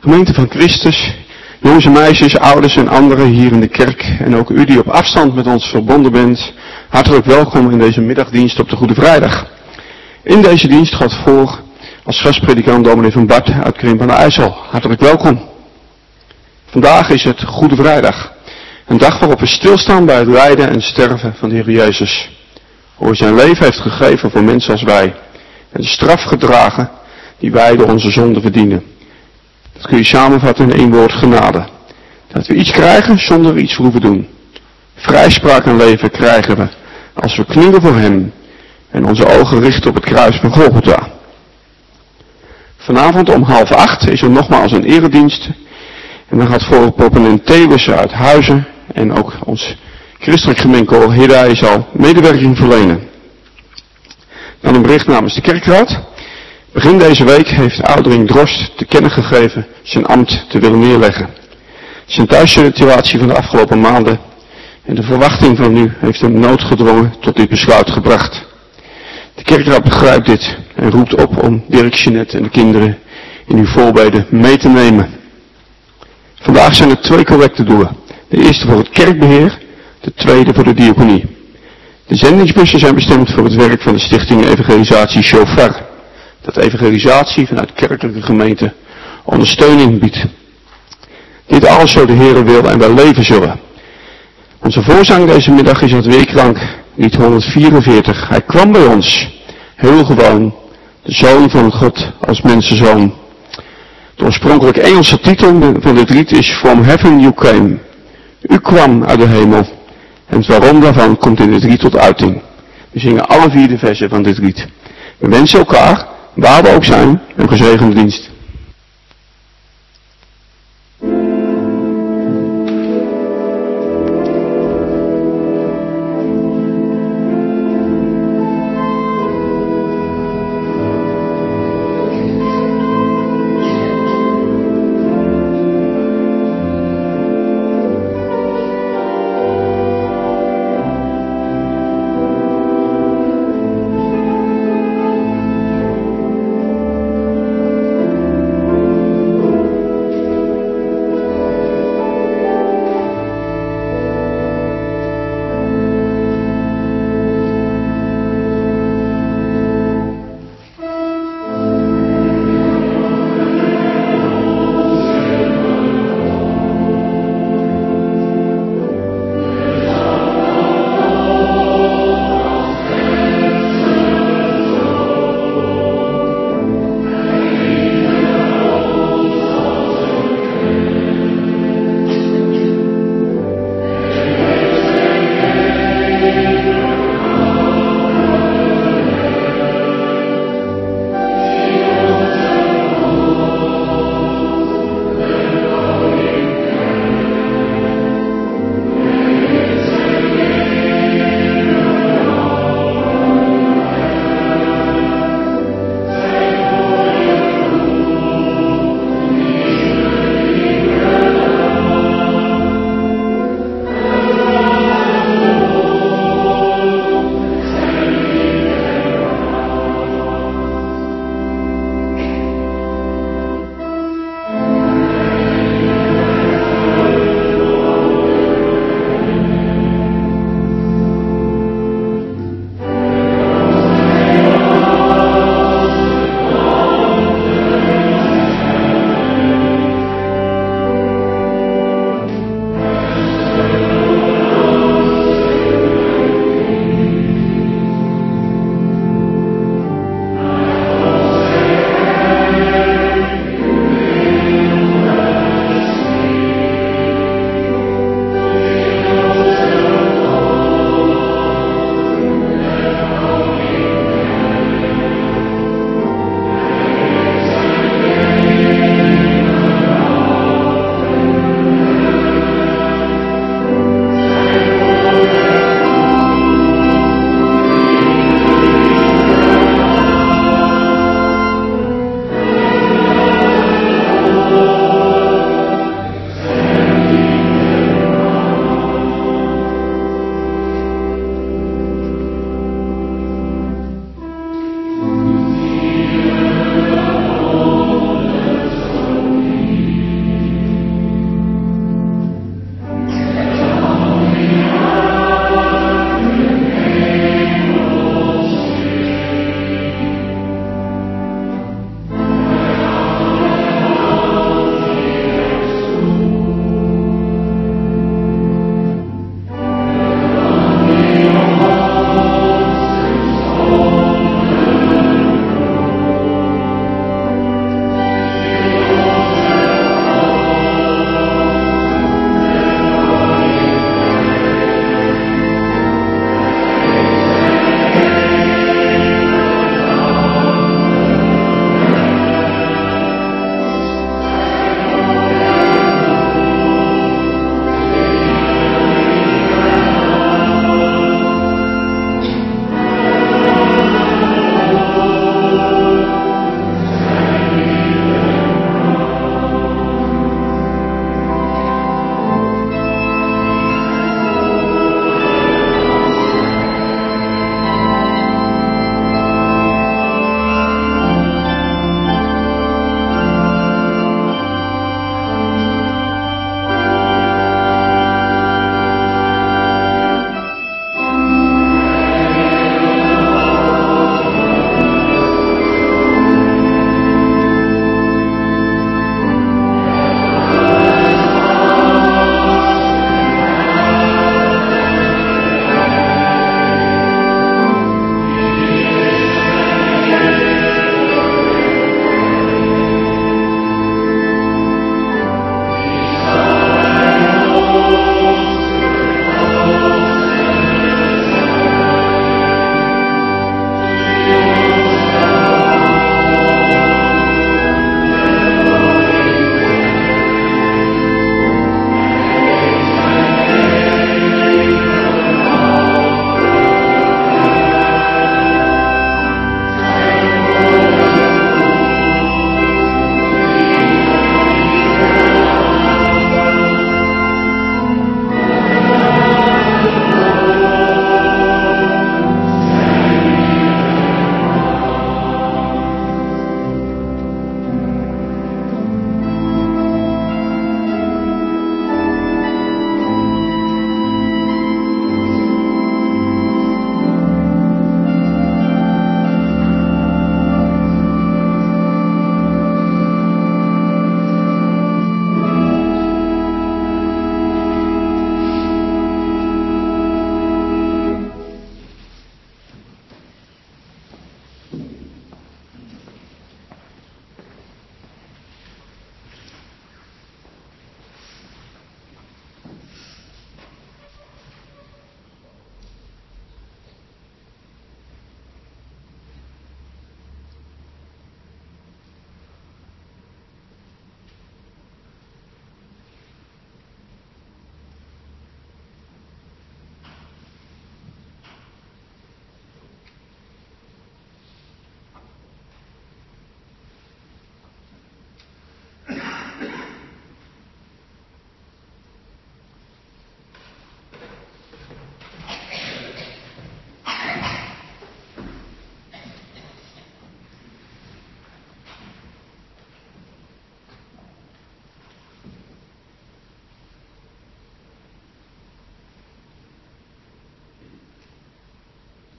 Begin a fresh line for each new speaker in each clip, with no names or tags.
Gemeente van Christus, jongens en meisjes, ouders en anderen hier in de kerk en ook u die op afstand met ons verbonden bent, hartelijk welkom in deze middagdienst op de Goede Vrijdag. In deze dienst gaat voor als gastpredikant dominee van Bart uit Krimp aan de IJssel. Hartelijk welkom. Vandaag is het Goede Vrijdag, een dag waarop we stilstaan bij het lijden en sterven van de Heer Jezus. Hoe hij zijn leven heeft gegeven voor mensen als wij en de straf gedragen die wij door onze zonde verdienen. Dat kun je samenvatten in één woord: genade. Dat we iets krijgen zonder iets hoeven doen. Vrijspraak en leven krijgen we als we knielen voor hem en onze ogen richten op het kruis van Golgotha. Vanavond om 7:30 is er nogmaals een eredienst. En dan gaat voor proponent Thewissen uit Huizen en ook ons christelijk gemeenkoor Hidai zal medewerking verlenen. Dan een bericht namens de kerkraad. Begin deze week heeft Oudering Drost te kennen gegeven zijn ambt te willen neerleggen. Zijn thuissituatie van de afgelopen maanden en de verwachting van nu heeft hem noodgedwongen tot dit besluit gebracht. De kerkraad begrijpt dit en roept op om Dirk, Jeanette en de kinderen in uw voorbeden mee te nemen. Vandaag zijn er 2 collectedoelen. De eerste voor het kerkbeheer, de tweede voor de diaconie. De zendingsbussen zijn bestemd voor het werk van de stichting Evangelisatie Chauffeur. Dat evangelisatie vanuit kerkelijke gemeenten ondersteuning biedt. Dit alles zo de Heere wil en wij leven zullen. Onze voorzang deze middag is het weerklank, lied 144. Hij kwam bij ons, heel gewoon, de Zoon van God als mensenzoon. De oorspronkelijke Engelse titel van dit lied is From Heaven You Came. U kwam uit de hemel. En het waarom daarvan komt in dit lied tot uiting. We zingen alle 4 de versen van dit lied. We wensen elkaar, waar we ook zijn, een gezegende dienst.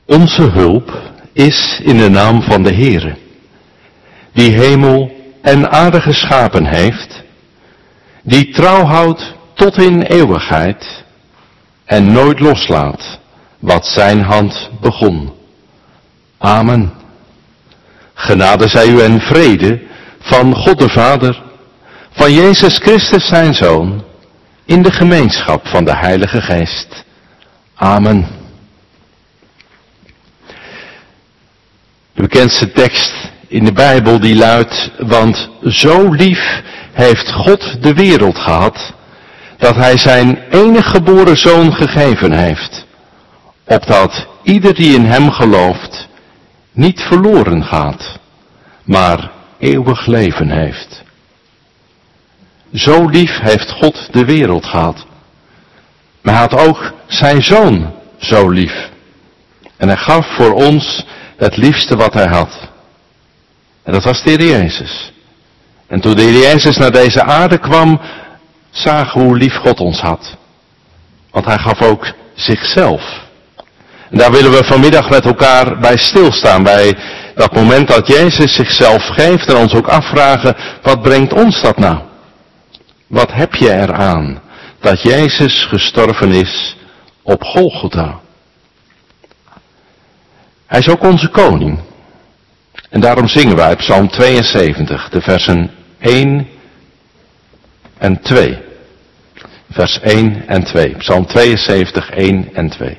Onze hulp is in de naam van de Heere, die hemel en aarde geschapen heeft, die trouw houdt tot in eeuwigheid en nooit loslaat wat zijn hand begon. Amen. Genade zij u en vrede van God de Vader, van Jezus Christus zijn Zoon, in de gemeenschap van de Heilige Geest. Amen. De bekendste tekst in de Bijbel die luidt, want zo lief heeft God de wereld gehad, dat hij zijn enige geboren Zoon gegeven heeft, opdat ieder die in hem gelooft niet verloren gaat, maar eeuwig leven heeft. Zo lief heeft God de wereld gehad. Maar hij had ook zijn Zoon zo lief. En hij gaf voor ons het liefste wat hij had. En dat was de Heer Jezus. En toen de Heer Jezus naar deze aarde kwam, zagen we hoe lief God ons had. Want hij gaf ook zichzelf. En daar willen we vanmiddag met elkaar bij stilstaan. Bij dat moment dat Jezus zichzelf geeft en ons ook afvragen, wat brengt ons dat nou? Wat heb je eraan dat Jezus gestorven is op Golgotha? Hij is ook onze koning. En daarom zingen wij Psalm 72, de versen 1 en 2. Vers 1 en 2. Psalm 72, 1 en 2.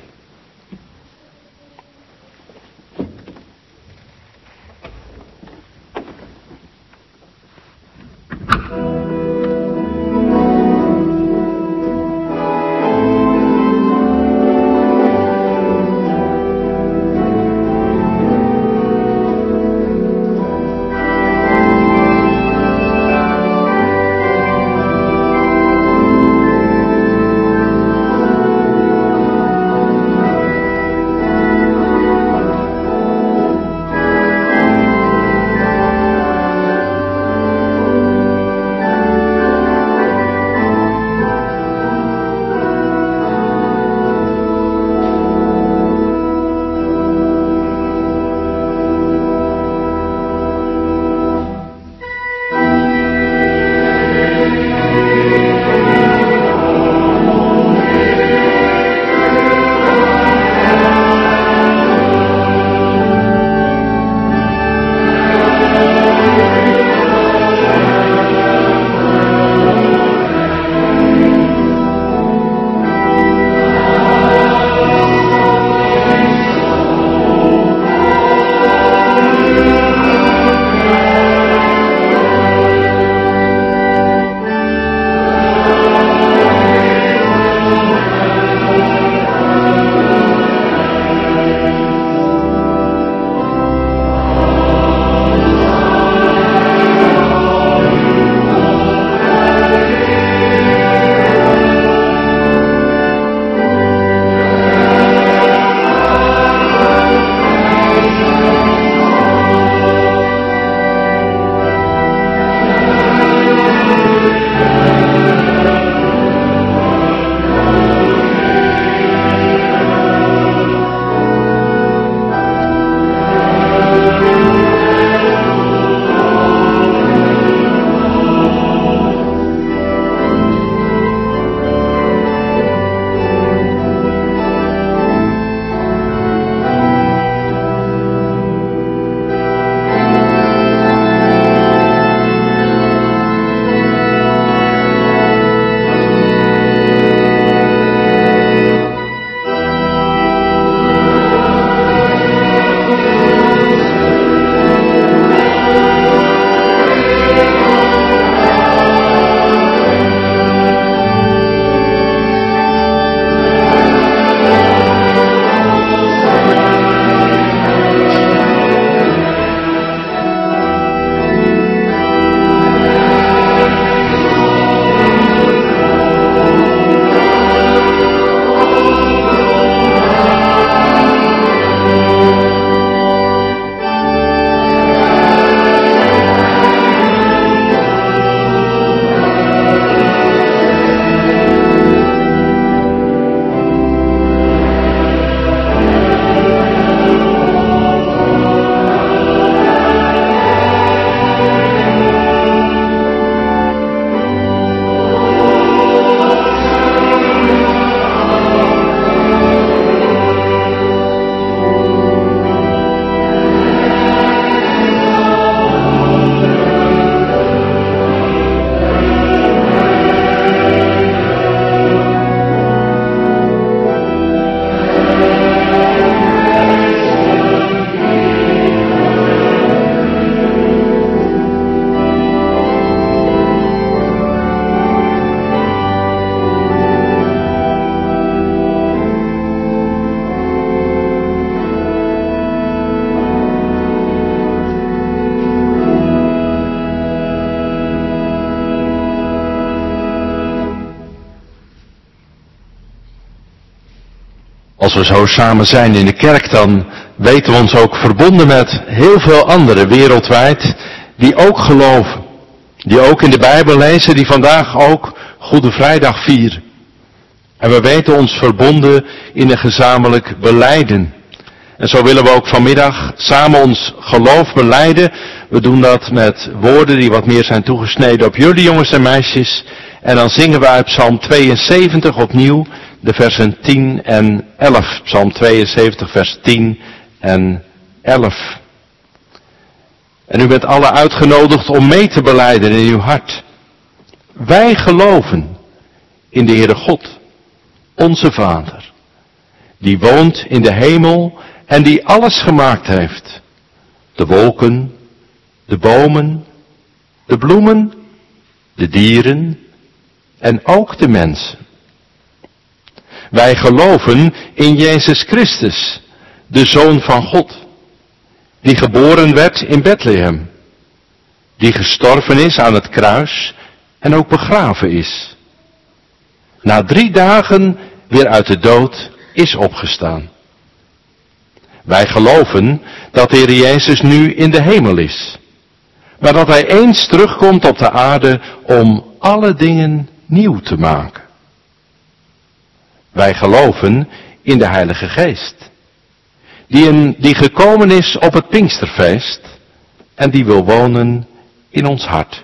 Als we zo samen zijn in de kerk, dan weten we ons ook verbonden met heel veel anderen wereldwijd die ook geloven. Die ook in de Bijbel lezen, die vandaag ook Goede Vrijdag vieren. En we weten ons verbonden in een gezamenlijk belijden. En zo willen we ook vanmiddag samen ons geloof belijden. We doen dat met woorden die wat meer zijn toegesneden op jullie jongens en meisjes. En dan zingen we uit Psalm 72 opnieuw de versen 10 en 11. Psalm 72 vers 10 en 11. En u bent alle uitgenodigd om mee te belijden in uw hart. Wij geloven in de Heere God, onze Vader, die woont in de hemel en die alles gemaakt heeft. De wolken, de bomen, de bloemen, de dieren en ook de mensen. Wij geloven in Jezus Christus, de Zoon van God, die geboren werd in Bethlehem, die gestorven is aan het kruis en ook begraven is. Na 3 dagen weer uit de dood is opgestaan. Wij geloven dat de Heer Jezus nu in de hemel is, maar dat Hij eens terugkomt op de aarde om alle dingen nieuw te maken. Wij geloven in de Heilige Geest, die gekomen is op het Pinksterfeest en die wil wonen in ons hart.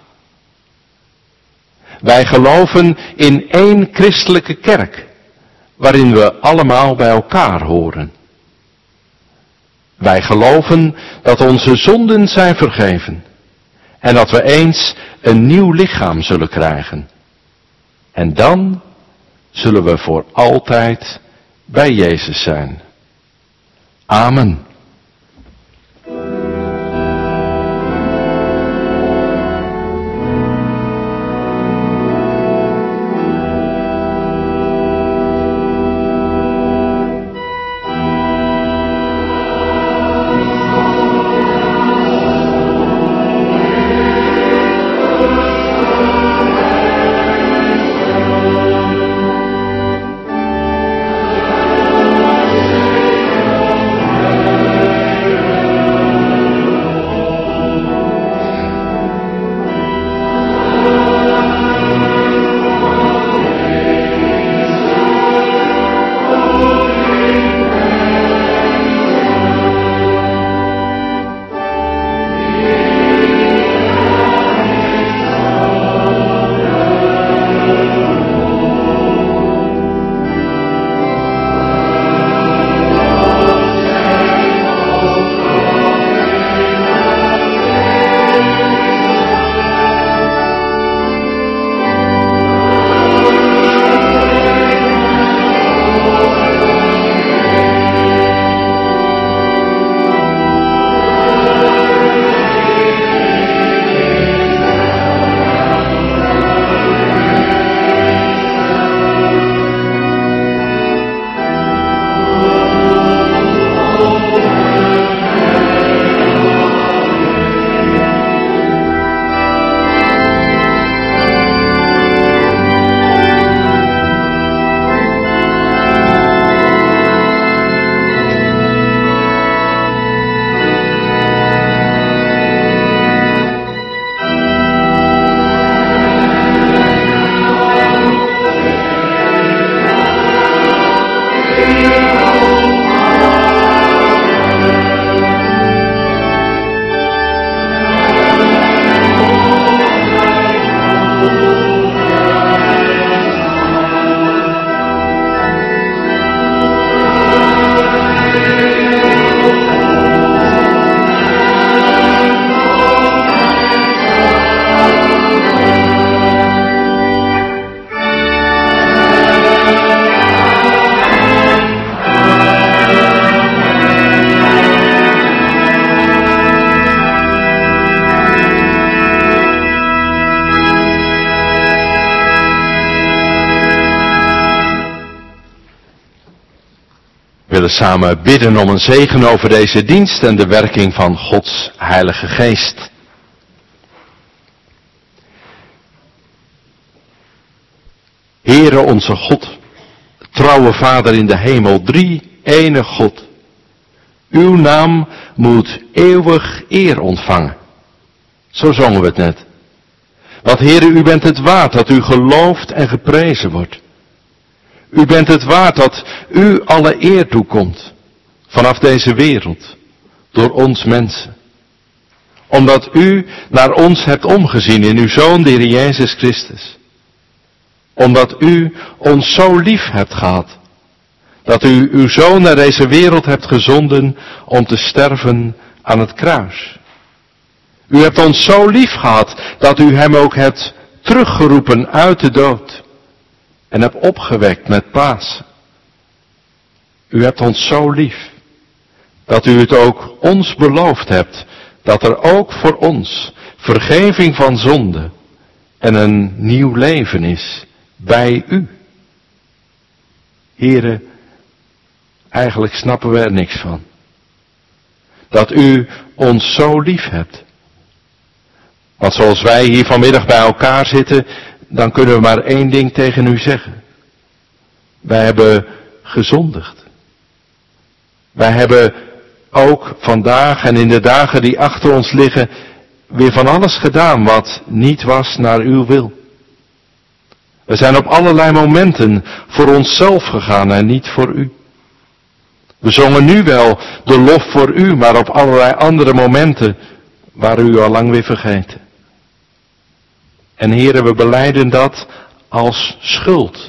Wij geloven in één christelijke kerk, waarin we allemaal bij elkaar horen. Wij geloven dat onze zonden zijn vergeven en dat we eens een nieuw lichaam zullen krijgen. En dan zullen we voor altijd bij Jezus zijn. Amen. We willen samen bidden om een zegen over deze dienst en de werking van Gods Heilige Geest. Heere onze God, trouwe Vader in de hemel, 3 ene God. Uw naam moet eeuwig eer ontvangen. Zo zongen we het net. Want Heere, u bent het waard dat u geloofd en geprezen wordt. U bent het waard dat u alle eer toekomt. Vanaf deze wereld. Door ons mensen. Omdat u naar ons hebt omgezien in uw Zoon, de Heer Jezus Christus. Omdat u ons zo lief hebt gehad. Dat u uw Zoon naar deze wereld hebt gezonden om te sterven aan het kruis. U hebt ons zo lief gehad dat u hem ook hebt teruggeroepen uit de dood. En hebt opgewekt met Pasen. U hebt ons zo lief dat u het ook ons beloofd hebt. Dat er ook voor ons vergeving van zonde en een nieuw leven is bij u. Here, eigenlijk snappen we er niks van. Dat u ons zo lief hebt. Want zoals wij hier vanmiddag bij elkaar zitten, dan kunnen we maar één ding tegen u zeggen. Wij hebben gezondigd. Wij hebben ook vandaag en in de dagen die achter ons liggen weer van alles gedaan wat niet was naar uw wil. We zijn op allerlei momenten voor onszelf gegaan en niet voor u. We zongen nu wel de lof voor u, maar op allerlei andere momenten waren u al lang weer vergeten. En Heere, we belijden dat als schuld.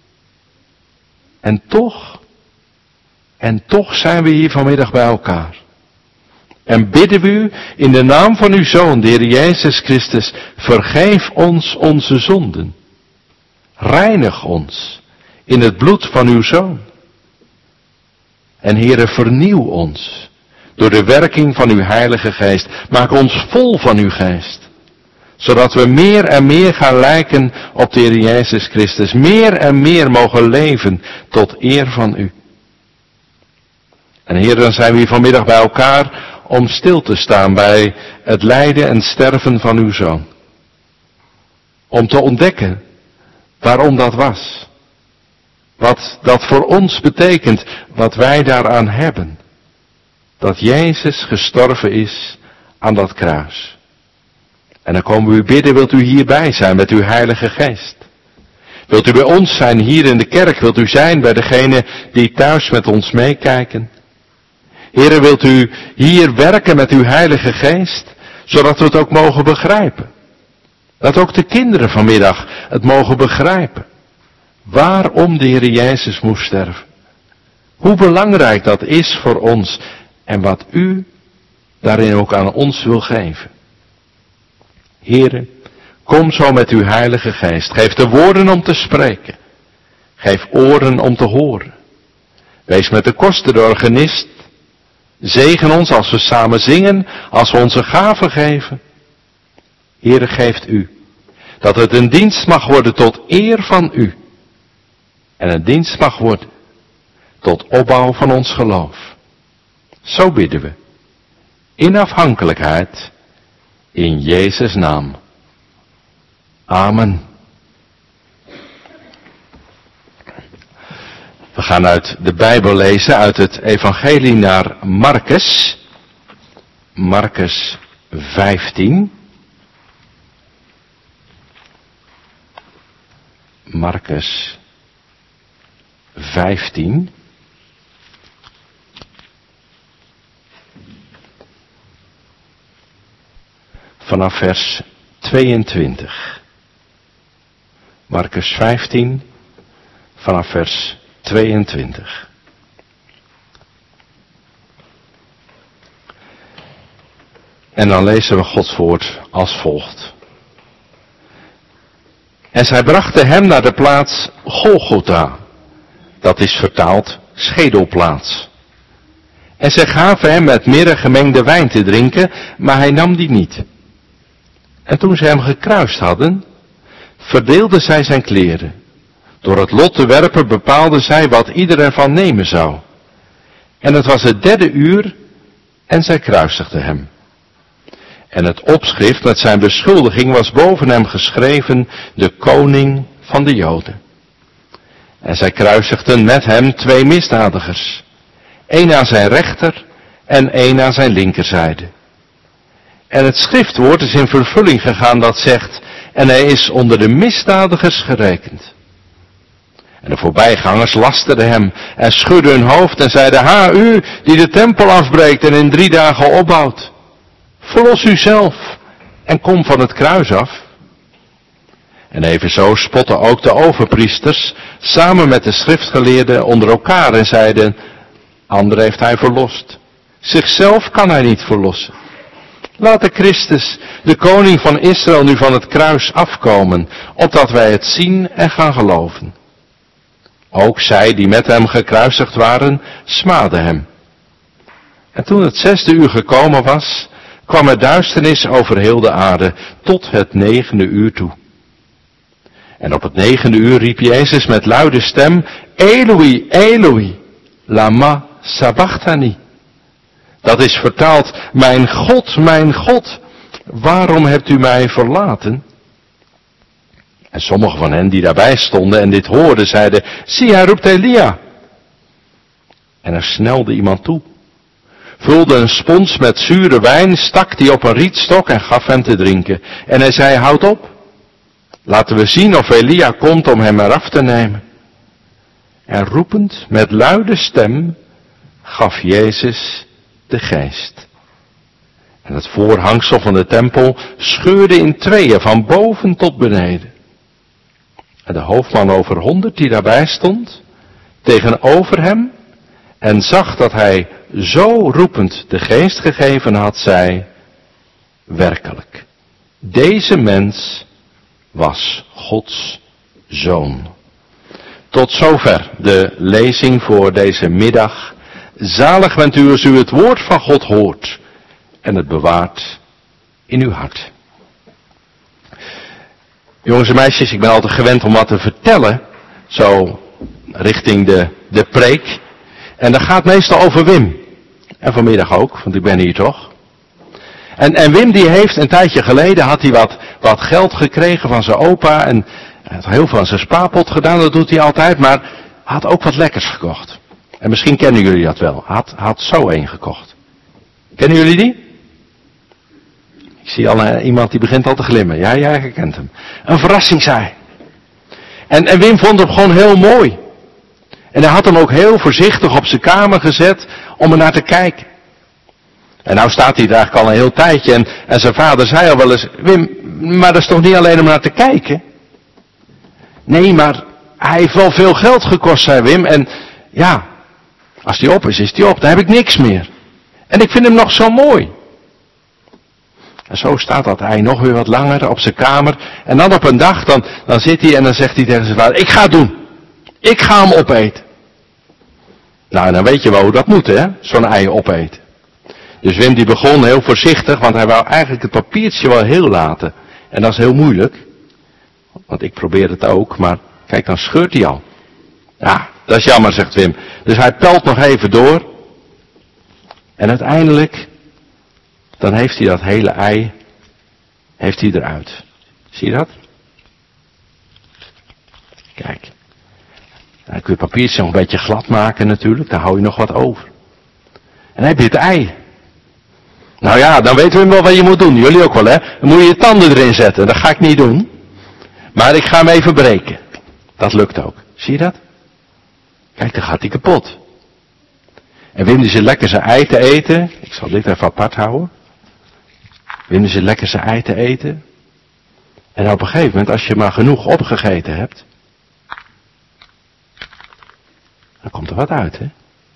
En toch zijn we hier vanmiddag bij elkaar. En bidden we u in de naam van uw Zoon, de Heer Jezus Christus, vergeef ons onze zonden. Reinig ons in het bloed van uw Zoon. En Heere, vernieuw ons door de werking van uw Heilige Geest. Maak ons vol van uw Geest. Zodat we meer en meer gaan lijken op de Heer Jezus Christus. Meer en meer mogen leven tot eer van u. En Heer, dan zijn we hier vanmiddag bij elkaar om stil te staan bij het lijden en sterven van uw Zoon. Om te ontdekken waarom dat was. Wat dat voor ons betekent, wat wij daaraan hebben. Dat Jezus gestorven is aan dat kruis. En dan komen we u bidden, wilt u hierbij zijn met uw Heilige Geest? Wilt u bij ons zijn hier in de kerk? Wilt u zijn bij degenen die thuis met ons meekijken? Heere, wilt u hier werken met uw Heilige Geest, zodat we het ook mogen begrijpen? Dat ook de kinderen vanmiddag het mogen begrijpen. Waarom de Heer Jezus moest sterven. Hoe belangrijk dat is voor ons en wat u daarin ook aan ons wil geven. Heere, kom zo met uw Heilige Geest. Geef de woorden om te spreken. Geef oren om te horen. Wees met de koster, de organist. Zegen ons als we samen zingen, als we onze gaven geven. Heere, geeft u. Dat het een dienst mag worden tot eer van u. En een dienst mag worden tot opbouw van ons geloof. Zo bidden we. In afhankelijkheid. In Jezus' naam. Amen. We gaan uit de Bijbel lezen, uit het Evangelie naar Marcus. Marcus 15. Marcus 15. Vanaf vers 22. Marcus 15, vanaf vers 22. En dan lezen we Gods woord als volgt. En zij brachten hem naar de plaats Golgotha. Dat is vertaald schedelplaats. En zij gaven hem met mirre gemengde wijn te drinken, maar hij nam die niet. En toen zij hem gekruist hadden, verdeelden zij zijn kleren. Door het lot te werpen bepaalden zij wat ieder ervan nemen zou. En het was het 3e uur en zij kruisigden hem. En het opschrift met zijn beschuldiging was boven hem geschreven, de koning van de Joden. En zij kruisigden met hem 2 misdadigers, één aan zijn rechter en één aan zijn linkerzijde. En het schriftwoord is in vervulling gegaan dat zegt, en hij is onder de misdadigers gerekend. En de voorbijgangers lasterden hem en schudden hun hoofd en zeiden, ha, u die de tempel afbreekt en in 3 dagen opbouwt. Verlos u zelf en kom van het kruis af. En evenzo spotten ook de overpriesters samen met de schriftgeleerden onder elkaar en zeiden, anderen heeft hij verlost. Zichzelf kan hij niet verlossen. Laat de Christus, de koning van Israël, nu van het kruis afkomen, opdat wij het zien en gaan geloven. Ook zij die met hem gekruisigd waren, smaadden hem. En toen het 6e uur gekomen was, kwam er duisternis over heel de aarde, tot het 9e uur toe. En op het 9e uur riep Jezus met luide stem, Eloi, Eloi, lama sabachthani. Dat is vertaald, mijn God, waarom hebt u mij verlaten? En sommigen van hen die daarbij stonden en dit hoorden, zeiden, zie, hij roept Elia. En er snelde iemand toe, vulde een spons met zure wijn, stak die op een rietstok en gaf hem te drinken. En hij zei, houd op, laten we zien of Elia komt om hem eraf te nemen. En roepend met luide stem gaf Jezus de geest. En het voorhangsel van de tempel scheurde in tweeën van boven tot beneden. En de hoofdman over 100 die daarbij stond, tegenover hem, en zag dat hij zo roepend de geest gegeven had, zei, werkelijk, deze mens was Gods zoon. Tot zover de lezing voor deze middag. Zalig bent u als u het woord van God hoort en het bewaart in uw hart. Jongens en meisjes, ik ben altijd gewend om wat te vertellen, zo richting de preek. En dat gaat meestal over Wim. En vanmiddag ook, want ik ben hier toch. En Wim die heeft een tijdje geleden, had hij wat geld gekregen van zijn opa. En hij had heel veel aan zijn spaarpot gedaan, dat doet hij altijd. Maar hij had ook wat lekkers gekocht. En misschien kennen jullie dat wel. Hij had zo één gekocht. Kennen jullie die? Ik zie al iemand die begint al te glimmen. Ja, jij kent hem. Een verrassingsei. En Wim vond hem gewoon heel mooi. En hij had hem ook heel voorzichtig op zijn kamer gezet om er naar te kijken. En nou staat hij er eigenlijk al een heel tijdje. En zijn vader zei al wel eens, Wim, maar dat is toch niet alleen om naar te kijken? Nee, maar hij heeft wel veel geld gekost, zei Wim. En ja, als die op is die op. Dan heb ik niks meer. En ik vind hem nog zo mooi. En zo staat dat hij nog weer wat langer op zijn kamer. En dan op een dag, dan zit hij en dan zegt hij tegen zijn vader, ik ga het doen. Ik ga hem opeten. Nou, dan weet je wel hoe dat moet, hè? Zo'n ei opeten. Dus Wim die begon heel voorzichtig, want hij wou eigenlijk het papiertje wel heel laten. En dat is heel moeilijk. Want ik probeer het ook, maar kijk, dan scheurt hij al. Ja, dat is jammer, zegt Wim. Dus hij pelt nog even door. En uiteindelijk, dan heeft hij dat hele ei, heeft hij eruit. Zie je dat? Kijk. Dan kun je het papiertje nog een beetje glad maken natuurlijk, daar hou je nog wat over. En dan heb je het ei. Nou ja, dan weten we wel wat je moet doen. Jullie ook wel, hè? Dan moet je je tanden erin zetten. Dat ga ik niet doen. Maar ik ga hem even breken. Dat lukt ook. Zie je dat? Kijk, dan gaat hij kapot. En Wim die zit lekker zijn ei te eten. Ik zal dit even apart houden. Wim die zit lekker zijn ei te eten. En op een gegeven moment, als je maar genoeg opgegeten hebt, dan komt er wat uit, hè?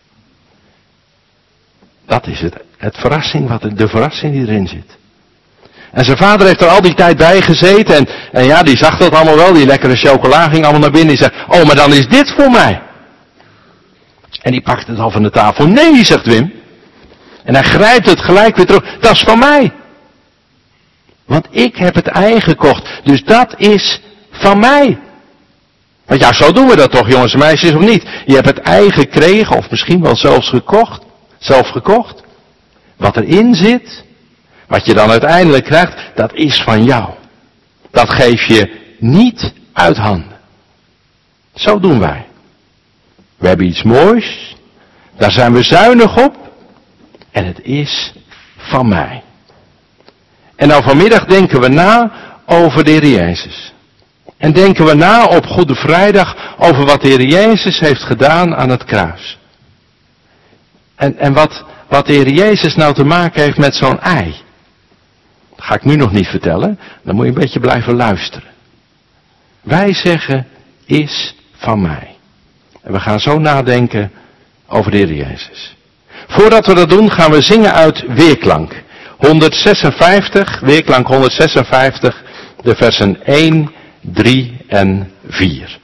Dat is het verrassing, de verrassing die erin zit. En zijn vader heeft er al die tijd bij gezeten. En ja, die zag dat allemaal wel. Die lekkere chocola ging allemaal naar binnen. Die zei, oh, maar dan is dit voor mij. En die pakt het al van de tafel. Nee, zegt Wim. En hij grijpt het gelijk weer terug. Dat is van mij. Want ik heb het ei gekocht. Dus dat is van mij. Want ja, zo doen we dat toch, jongens en meisjes, of niet? Je hebt het ei gekregen, of misschien wel zelfs zelf gekocht. Wat erin zit, wat je dan uiteindelijk krijgt, dat is van jou. Dat geef je niet uit handen. Zo doen wij. We hebben iets moois, Daar zijn we zuinig op. En het is van mij. En nou vanmiddag denken we na over de Heer Jezus. En denken we na op Goede Vrijdag over wat de Heer Jezus heeft gedaan aan het kruis. En wat de Heer Jezus nou te maken heeft met zo'n ei. Dat ga ik nu nog niet vertellen. Dan moet je een beetje blijven luisteren. Wij zeggen, is van mij. En we gaan zo nadenken over de Heer Jezus. Voordat we dat doen, gaan we zingen uit Weerklank. 156, Weerklank 156, de versen 1, 3 en 4.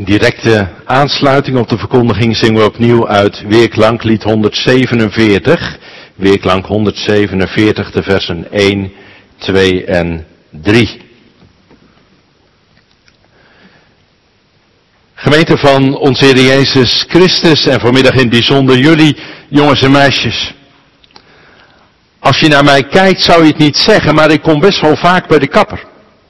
In directe aansluiting op de verkondiging zingen we opnieuw uit Weerklanklied 147. Weerklank 147, de versen 1, 2 en 3. Gemeente van onze Heer Jezus Christus en vanmiddag in het bijzonder jullie, jongens en meisjes. Als je naar mij kijkt zou je het niet zeggen, maar ik kom best wel vaak bij de kapper.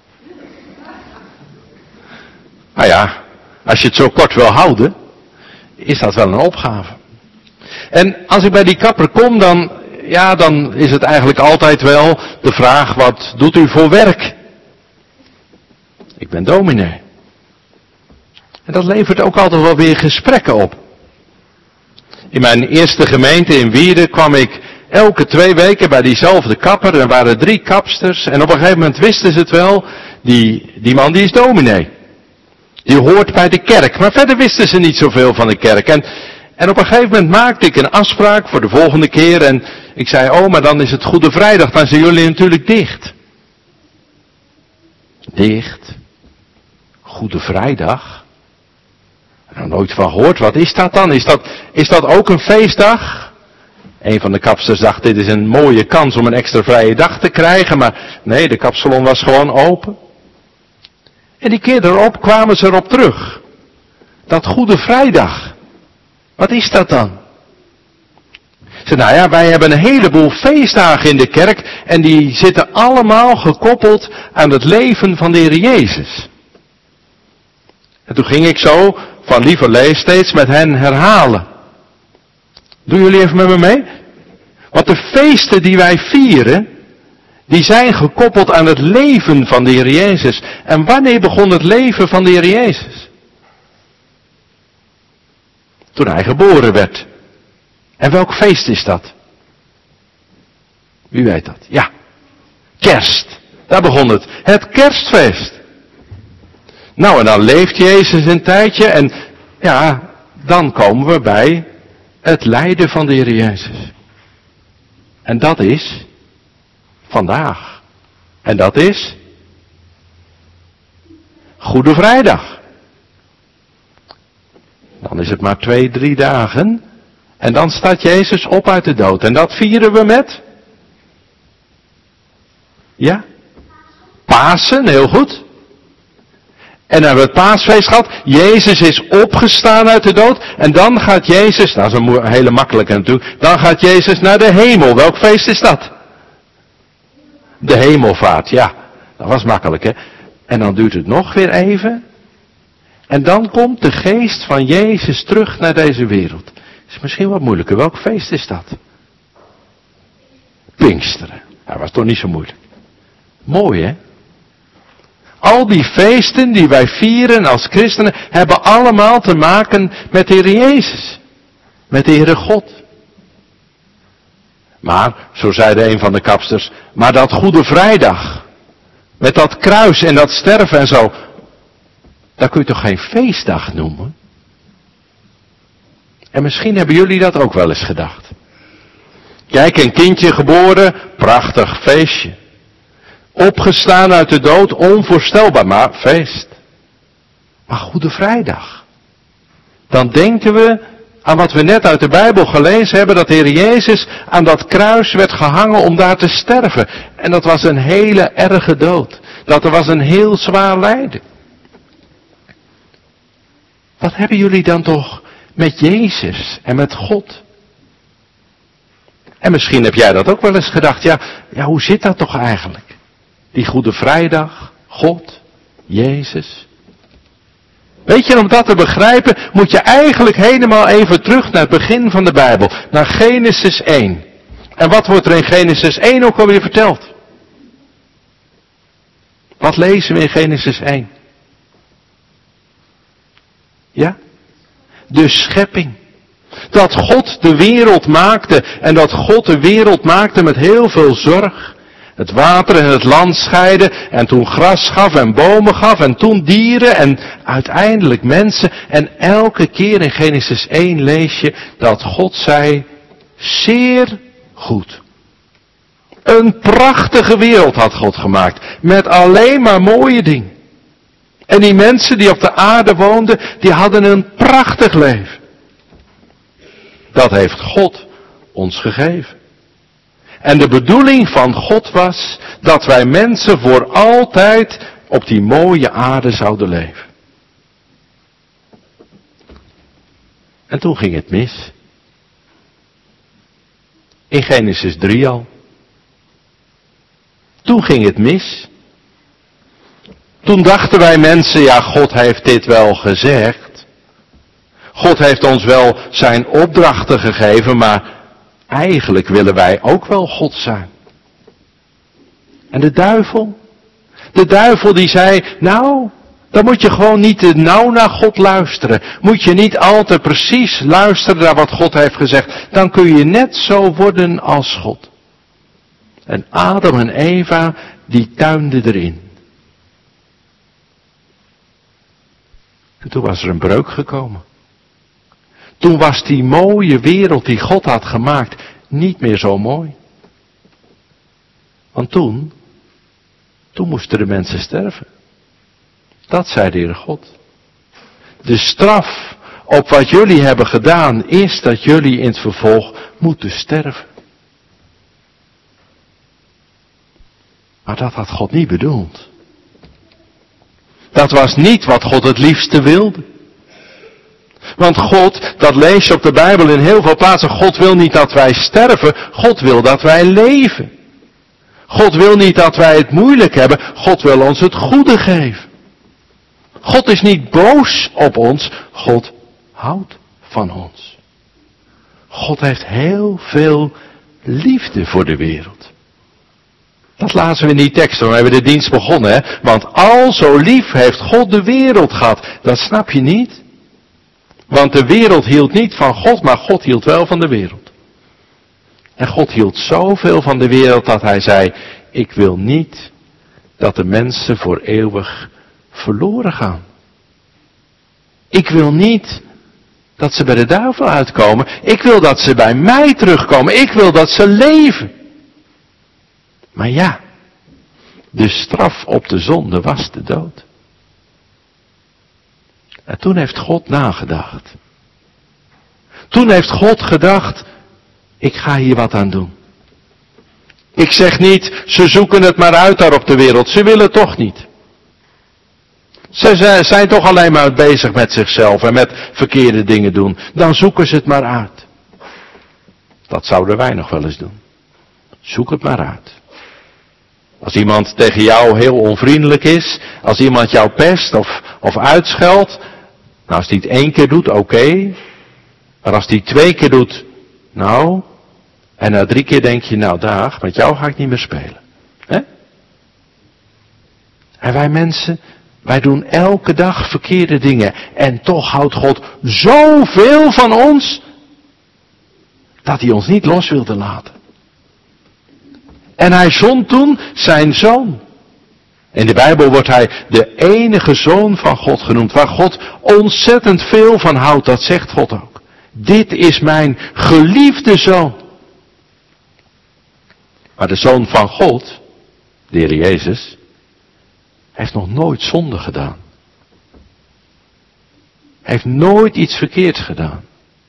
Nou ja, als je het zo kort wil houden, is dat wel een opgave. En als ik bij die kapper kom, dan is het eigenlijk altijd wel de vraag, wat doet u voor werk? Ik ben dominee. En dat levert ook altijd wel weer gesprekken op. In mijn eerste gemeente in Wierden kwam ik elke 2 weken bij diezelfde kapper. Er waren 3 kapsters en op een gegeven moment wisten ze het wel, die man die is dominee. Die hoort bij de kerk, maar verder wisten ze niet zoveel van de kerk. En op een gegeven moment maakte ik een afspraak voor de volgende keer en ik zei, maar dan is het Goede Vrijdag, dan zijn jullie natuurlijk dicht. Dicht? Goede Vrijdag? Ik heb er nooit van gehoord, wat is dat dan? Is dat ook een feestdag? Een van de kapsters dacht, dit is een mooie kans om een extra vrije dag te krijgen, maar nee, de kapsalon was gewoon open. En die keer erop kwamen ze erop terug. Dat Goede Vrijdag. Wat is dat dan? Ze zei, wij hebben een heleboel feestdagen in de kerk en die zitten allemaal gekoppeld aan het leven van de Heer Jezus. En toen ging ik zo van lieverlee steeds met hen herhalen. Doen jullie even met me mee? Want de feesten die wij vieren, die zijn gekoppeld aan het leven van de Heer Jezus. En wanneer begon het leven van de Heer Jezus? Toen hij geboren werd. En welk feest is dat? Wie weet dat? Ja, kerst. Daar begon het. Het kerstfeest. Nou, en dan leeft Jezus een tijdje en dan komen we bij het lijden van de Heer Jezus. En dat is vandaag. En dat is Goede Vrijdag. Dan is het maar 2-3 dagen. En dan staat Jezus op uit de dood. En dat vieren we met? Ja? Pasen, heel goed. En dan hebben we het paasfeest gehad. Jezus is opgestaan uit de dood. En dan gaat Jezus, dat is een hele makkelijke natuurlijk. Dan gaat Jezus naar de hemel. Welk feest is dat? De hemelvaart, ja. Dat was makkelijk, hè. En dan duurt het nog weer even. En dan komt de geest van Jezus terug naar deze wereld. Is misschien wat moeilijker. Welk feest is dat? Pinksteren. Dat was toch niet zo moeilijk. Mooi, hè? Al die feesten die wij vieren als christenen hebben allemaal te maken met de Heer Jezus. Met de Heere God. Maar, zo zei een van de kapsters, maar dat Goede Vrijdag, met dat kruis en dat sterven en zo, dat kun je toch geen feestdag noemen? En misschien hebben jullie dat ook wel eens gedacht. Kijk, een kindje geboren, prachtig feestje. Opgestaan uit de dood, onvoorstelbaar, maar feest. Maar Goede Vrijdag. Dan denken we aan wat we net uit de Bijbel gelezen hebben, dat de Heer Jezus aan dat kruis werd gehangen om daar te sterven. En dat was een hele erge dood. Dat was een heel zwaar lijden. Wat hebben jullie dan toch met Jezus en met God? En misschien heb jij dat ook wel eens gedacht, ja, hoe zit dat toch eigenlijk? Die Goede Vrijdag, God, Jezus. Weet je, om dat te begrijpen, moet je eigenlijk helemaal even terug naar het begin van de Bijbel. Naar Genesis 1. En wat wordt er in Genesis 1 ook alweer verteld? Wat lezen we in Genesis 1? Ja? De schepping. Dat God de wereld maakte en dat God de wereld maakte met heel veel zorg. Het water en het land scheiden en toen gras gaf en bomen gaf en toen dieren en uiteindelijk mensen. En elke keer in Genesis 1 lees je dat God zei, zeer goed. Een prachtige wereld had God gemaakt met alleen maar mooie dingen. En die mensen die op de aarde woonden, die hadden een prachtig leven. Dat heeft God ons gegeven. En de bedoeling van God was dat wij mensen voor altijd op die mooie aarde zouden leven. En toen ging het mis. In Genesis 3 al. Toen ging het mis. Toen dachten wij mensen, ja, God heeft dit wel gezegd. God heeft ons wel zijn opdrachten gegeven, maar eigenlijk willen wij ook wel God zijn. En de duivel die zei, nou, dan moet je gewoon niet te nauw naar God luisteren. Moet je niet altijd precies luisteren naar wat God heeft gezegd. Dan kun je net zo worden als God. En Adam en Eva, die tuinden erin. En toen was er een breuk gekomen. Toen was die mooie wereld die God had gemaakt niet meer zo mooi. Want toen moesten de mensen sterven. Dat zei de Heere God. De straf op wat jullie hebben gedaan is dat jullie in het vervolg moeten sterven. Maar dat had God niet bedoeld. Dat was niet wat God het liefste wilde. Want God, dat lees je op de Bijbel in heel veel plaatsen, God wil niet dat wij sterven, God wil dat wij leven. God wil niet dat wij het moeilijk hebben, God wil ons het goede geven. God is niet boos op ons, God houdt van ons. God heeft heel veel liefde voor de wereld. Dat lazen we in die tekst, toen hebben we de dienst begonnen, hè? Want al zo lief heeft God de wereld gehad. Dat snap je niet. Want de wereld hield niet van God, maar God hield wel van de wereld. En God hield zoveel van de wereld dat hij zei, ik wil niet dat de mensen voor eeuwig verloren gaan. Ik wil niet dat ze bij de duivel uitkomen. Ik wil dat ze bij mij terugkomen. Ik wil dat ze leven. Maar ja, de straf op de zonde was de dood. En toen heeft God nagedacht. Toen heeft God gedacht, ik ga hier wat aan doen. Ik zeg niet, ze zoeken het maar uit daar op de wereld. Ze willen toch niet. Ze zijn toch alleen maar bezig met zichzelf en met verkeerde dingen doen. Dan zoeken ze het maar uit. Dat zouden wij nog wel eens doen. Zoek het maar uit. Als iemand tegen jou heel onvriendelijk is, als iemand jou pest of uitscheldt, nou als die het 1 keer doet, oké. Maar als die 2 keer doet, nou, en na 3 keer denk je, nou dag, met jou ga ik niet meer spelen. Hè? En wij mensen, wij doen elke dag verkeerde dingen. En toch houdt God zoveel van ons, dat hij ons niet los wilde laten. En hij zond toen zijn zoon. In de Bijbel wordt hij de enige zoon van God genoemd, waar God ontzettend veel van houdt, dat zegt God ook. Dit is mijn geliefde zoon. Maar de zoon van God, de Heer Jezus, heeft nog nooit zonde gedaan. Hij heeft nooit iets verkeerds gedaan.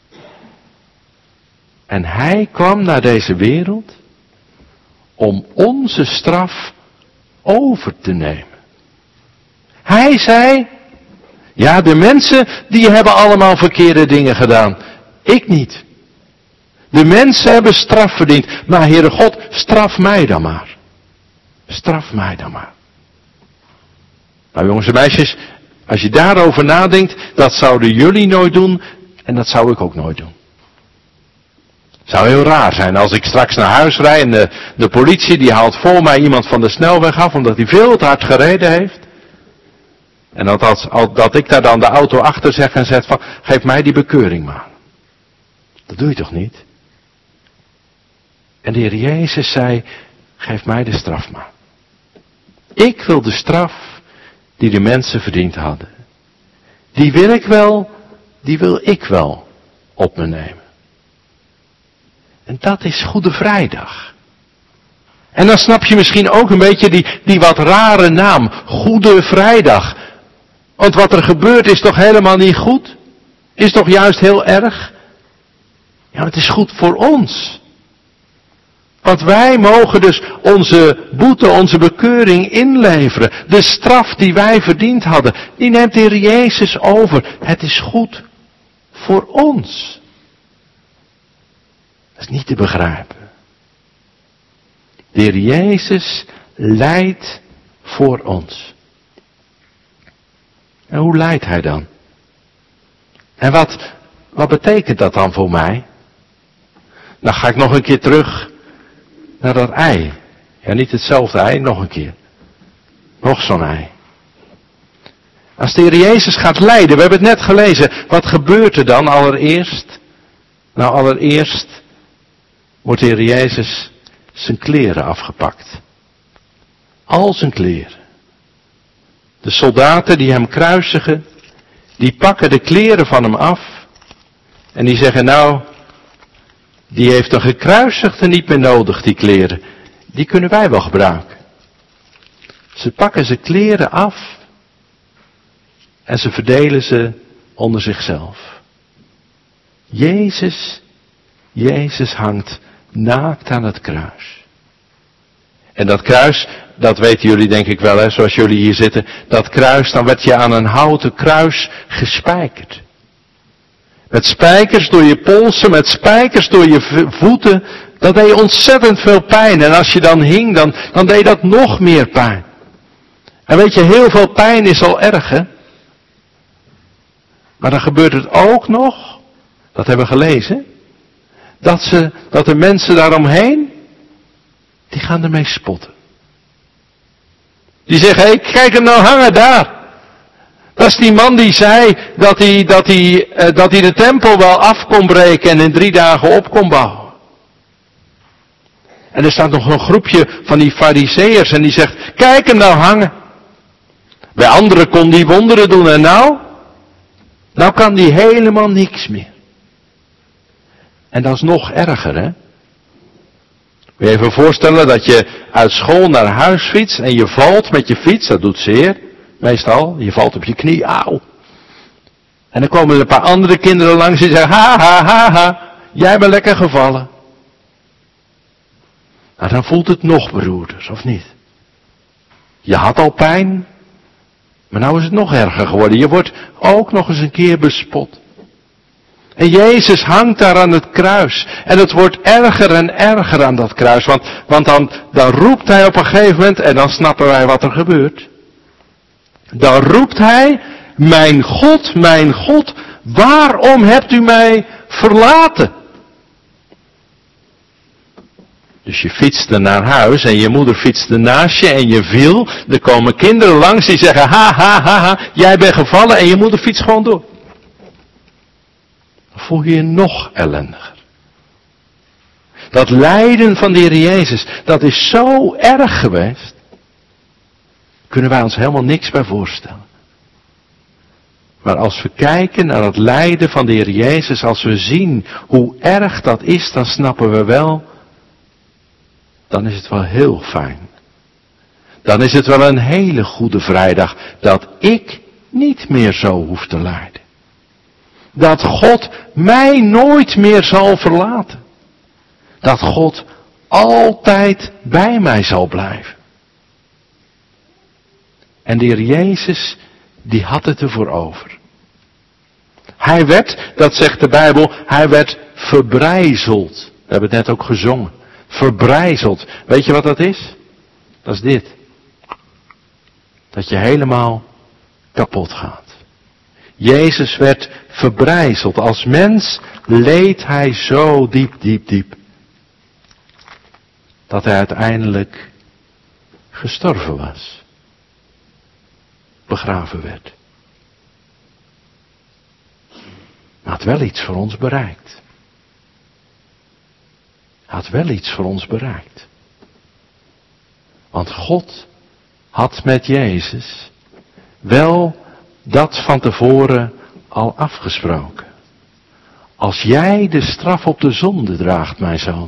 En hij kwam naar deze wereld om onze straf over te nemen. Hij zei, ja, de mensen die hebben allemaal verkeerde dingen gedaan. Ik niet. De mensen hebben straf verdiend. Maar Heere God, straf mij dan maar. Straf mij dan maar. Nou jongens en meisjes, als je daarover nadenkt, dat zouden jullie nooit doen en dat zou ik ook nooit doen. Het zou heel raar zijn als ik straks naar huis rijd en de politie die haalt voor mij iemand van de snelweg af omdat hij veel te hard gereden heeft. En dat ik daar dan de auto achter zeg en zet van, geef mij die bekeuring maar. Dat doe je toch niet? En de Heer Jezus zei, geef mij de straf maar. Ik wil de straf die de mensen verdiend hadden. Die wil ik wel op me nemen. En dat is Goede Vrijdag. En dan snap je misschien ook een beetje die wat rare naam, Goede Vrijdag. Want wat er gebeurt is toch helemaal niet goed? Is toch juist heel erg? Ja, het is goed voor ons. Want wij mogen dus onze boete, onze bekeuring inleveren. De straf die wij verdiend hadden, die neemt de Heer Jezus over. Het is goed voor ons. Dat is niet te begrijpen. De Heer Jezus lijdt voor ons. En hoe lijdt Hij dan? En wat betekent dat dan voor mij? Nou ga ik nog een keer terug naar dat ei. Ja, niet hetzelfde ei, nog een keer. Nog zo'n ei. Als de Heer Jezus gaat lijden, we hebben het net gelezen, wat gebeurt er dan allereerst? Nou, allereerst wordt de Heer Jezus zijn kleren afgepakt. Al zijn kleren. De soldaten die hem kruisigen, die pakken de kleren van hem af. En die zeggen, nou, die heeft een gekruisigde niet meer nodig, die kleren. Die kunnen wij wel gebruiken. Ze pakken zijn kleren af. En ze verdelen ze onder zichzelf. Jezus hangt naakt aan het kruis. En dat kruis, dat weten jullie denk ik wel, hè, zoals jullie hier zitten. Dat kruis, dan werd je aan een houten kruis gespijkerd. Met spijkers door je polsen, met spijkers door je voeten. Dat deed ontzettend veel pijn. En als je dan hing, dan deed dat nog meer pijn. En weet je, heel veel pijn is al erg, hè. Maar dan gebeurt het ook nog, dat hebben we gelezen, dat de mensen daaromheen, die gaan ermee spotten. Die zeggen, hé, kijk hem nou hangen daar. Dat is die man die zei dat hij de tempel wel af kon breken en in 3 dagen op kon bouwen. En er staat nog een groepje van die fariseërs en die zegt, kijk hem nou hangen. Bij anderen kon die wonderen doen en nou kan die helemaal niks meer. En dat is nog erger, hè. Moet je even voorstellen dat je uit school naar huis fietst en je valt met je fiets, dat doet zeer, meestal. Je valt op je knie, auw. En dan komen er een paar andere kinderen langs die zeggen, ha, jij bent lekker gevallen. Nou, dan voelt het nog beroerders, of niet? Je had al pijn, maar nou is het nog erger geworden. Je wordt ook nog eens een keer bespot. En Jezus hangt daar aan het kruis. En het wordt erger en erger aan dat kruis. Want dan roept hij op een gegeven moment, en dan snappen wij wat er gebeurt. Dan roept hij, mijn God, waarom hebt u mij verlaten? Dus je fietste naar huis en je moeder fietste naast je en je viel. Er komen kinderen langs die zeggen, ha, jij bent gevallen en je moeder fietst gewoon door. Dan voel je je nog ellendiger. Dat lijden van de Heer Jezus, dat is zo erg geweest. Kunnen wij ons helemaal niks bij voorstellen. Maar als we kijken naar het lijden van de Heer Jezus, als we zien hoe erg dat is, dan snappen we wel, dan is het wel heel fijn. Dan is het wel een hele goede vrijdag dat ik niet meer zo hoef te lijden. Dat God mij nooit meer zal verlaten. Dat God altijd bij mij zal blijven. En de Heer Jezus, die had het ervoor over. Hij werd, dat zegt de Bijbel, hij werd verbrijzeld. We hebben het net ook gezongen. Verbrijzeld. Weet je wat dat is? Dat is dit. Dat je helemaal kapot gaat. Jezus werd verbrijzeld. Als mens leed hij zo diep. Dat hij uiteindelijk gestorven was. Begraven werd. Maar had wel iets voor ons bereikt. Had wel iets voor ons bereikt. Want God had met Jezus wel dat van tevoren al afgesproken. Als jij de straf op de zonde draagt, mijn zoon,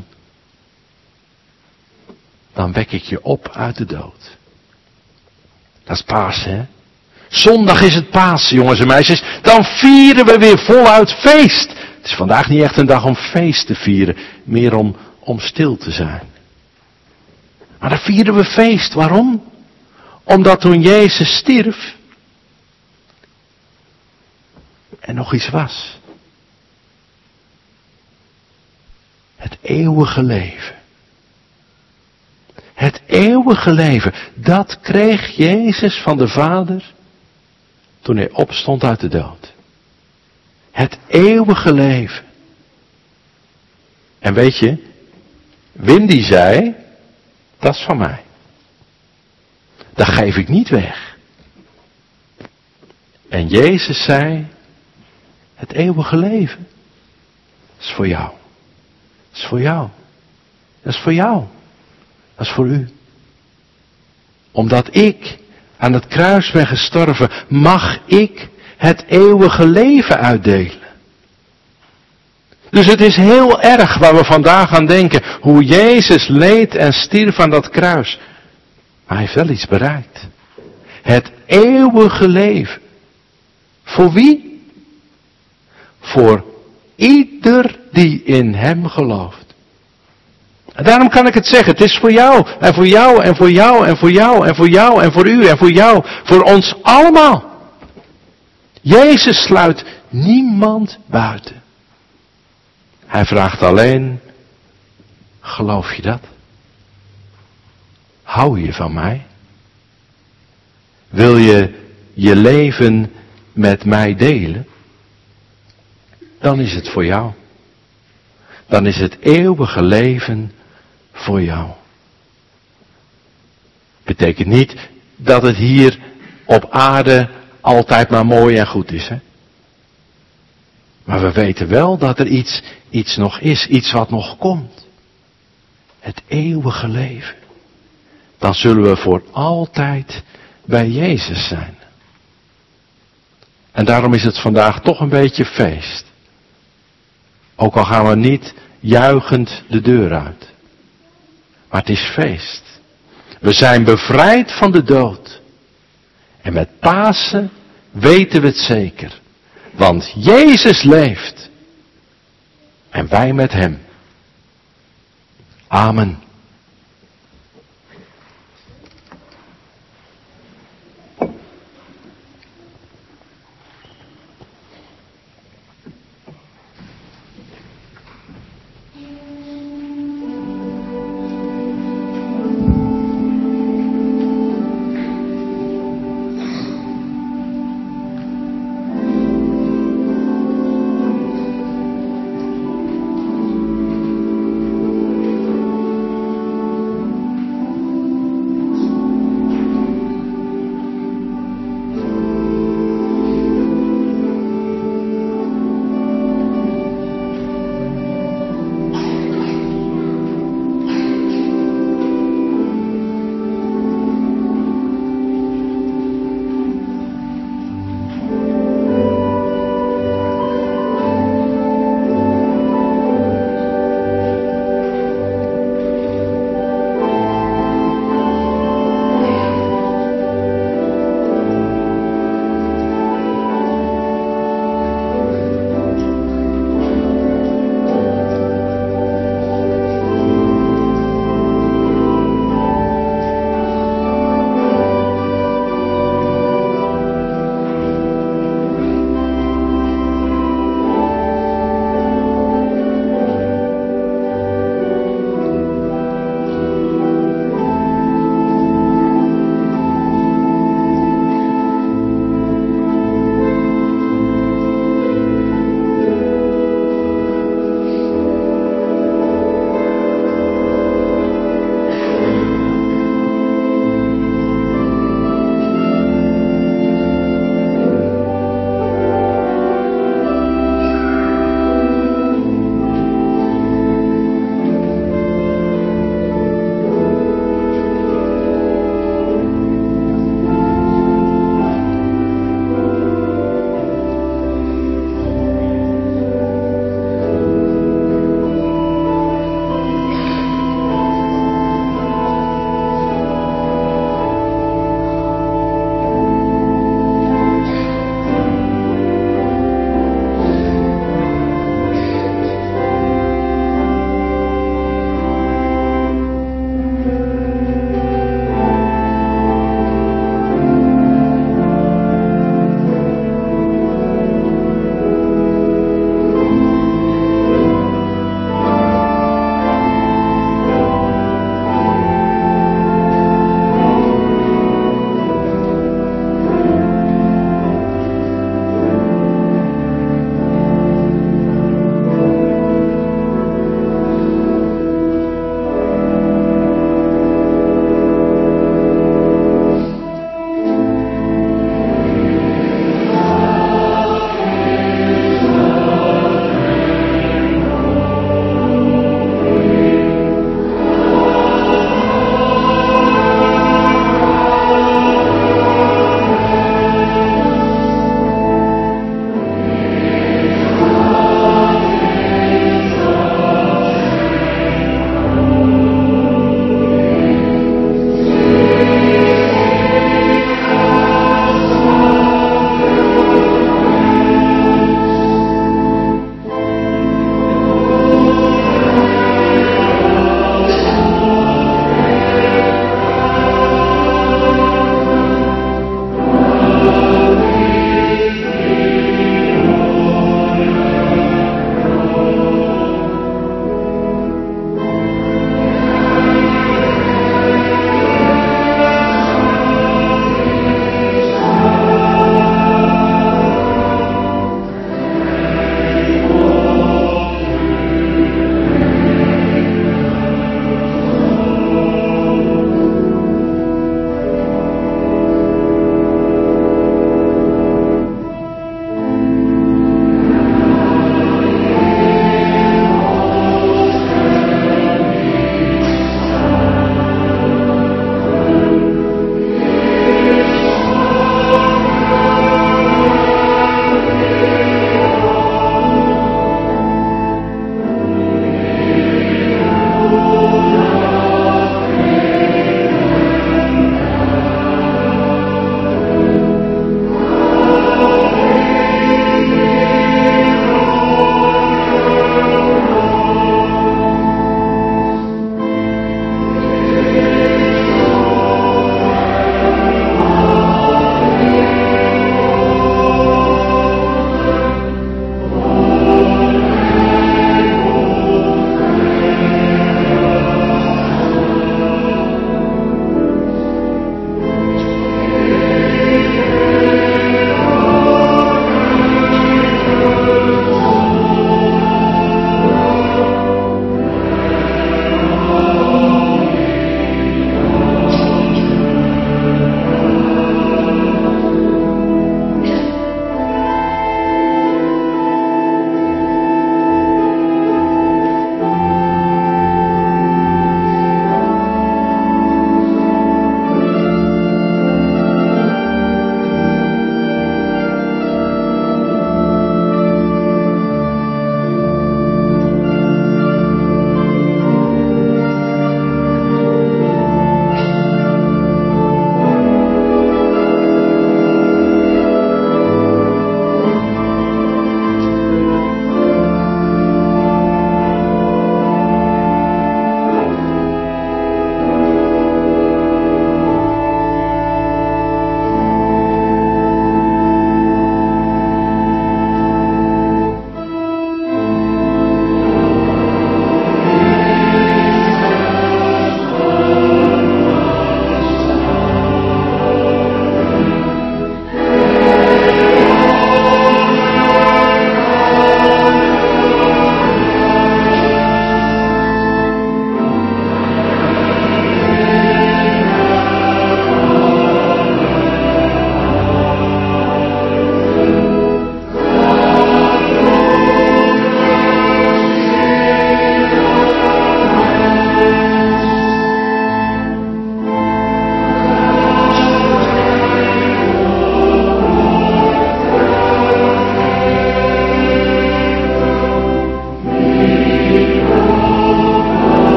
dan wek ik je op uit de dood. Dat is Pasen, hè? Zondag is het Pasen, jongens en meisjes. Dan vieren we weer voluit feest. Het is vandaag niet echt een dag om feest te vieren. Meer om stil te zijn. Maar dan vieren we feest. Waarom? Omdat toen Jezus stierf. Er nog iets was. Het eeuwige leven. Het eeuwige leven. Dat kreeg Jezus van de Vader. Toen hij opstond uit de dood. Het eeuwige leven. En weet je, Windy zei, dat is van mij. Dat geef ik niet weg. En Jezus zei, het eeuwige leven, dat is voor jou. Dat is voor jou. Dat is voor jou. Dat is voor u. Omdat ik aan het kruis ben gestorven, mag ik het eeuwige leven uitdelen. Dus het is heel erg waar we vandaag aan denken, hoe Jezus leed en stierf aan dat kruis. Maar hij heeft wel iets bereikt. Het eeuwige leven. Voor wie? Voor ieder die in hem gelooft. En daarom kan ik het zeggen, het is voor jou, en voor jou, en voor jou, en voor jou, en voor jou, en voor u, en voor jou, voor ons allemaal. Jezus sluit niemand buiten. Hij vraagt alleen, geloof je dat? Hou je van mij? Wil je je leven met mij delen? Dan is het voor jou. Dan is het eeuwige leven voor jou. Betekent niet dat het hier op aarde altijd maar mooi en goed is, hè? Maar we weten wel dat er iets nog is, iets wat nog komt. Het eeuwige leven. Dan zullen we voor altijd bij Jezus zijn. En daarom is het vandaag toch een beetje feest. Ook al gaan we niet juichend de deur uit. Maar het is feest. We zijn bevrijd van de dood. En met Pasen weten we het zeker. Want Jezus leeft. En wij met hem. Amen.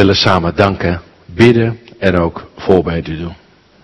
willen samen danken, bidden en ook voorbeden doen.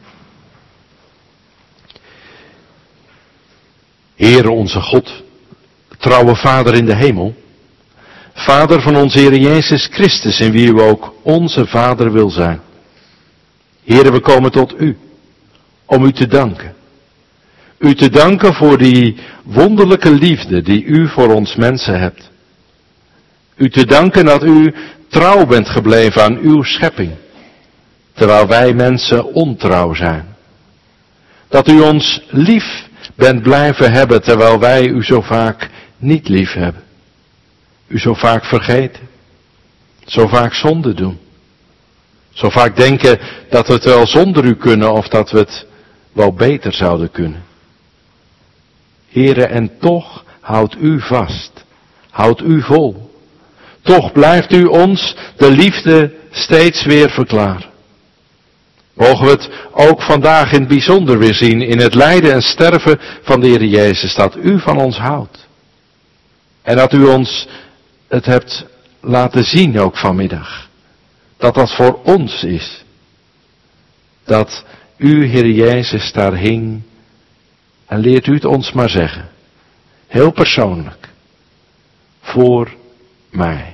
Heere onze God, trouwe Vader in de hemel, Vader van onze Heer Jezus Christus, in wie u ook onze Vader wil zijn. Heere, we komen tot u, om u te danken. U te danken voor die wonderlijke liefde die u voor ons mensen hebt. U te danken dat u trouw bent gebleven aan uw schepping, terwijl wij mensen ontrouw zijn. Dat u ons lief bent blijven hebben, terwijl wij u zo vaak niet lief hebben. U zo vaak vergeten, zo vaak zonde doen. Zo vaak denken dat we het wel zonder u kunnen of dat we het wel beter zouden kunnen. Heere, en toch houdt u vast, houdt u vol. Toch blijft u ons de liefde steeds weer verklaren. Mogen we het ook vandaag in het bijzonder weer zien in het lijden en sterven van de Heer Jezus, dat u van ons houdt. En dat u ons het hebt laten zien ook vanmiddag. Dat dat voor ons is. Dat u, Heer Jezus, daar hing. En leert u het ons maar zeggen. Heel persoonlijk. Voor mij.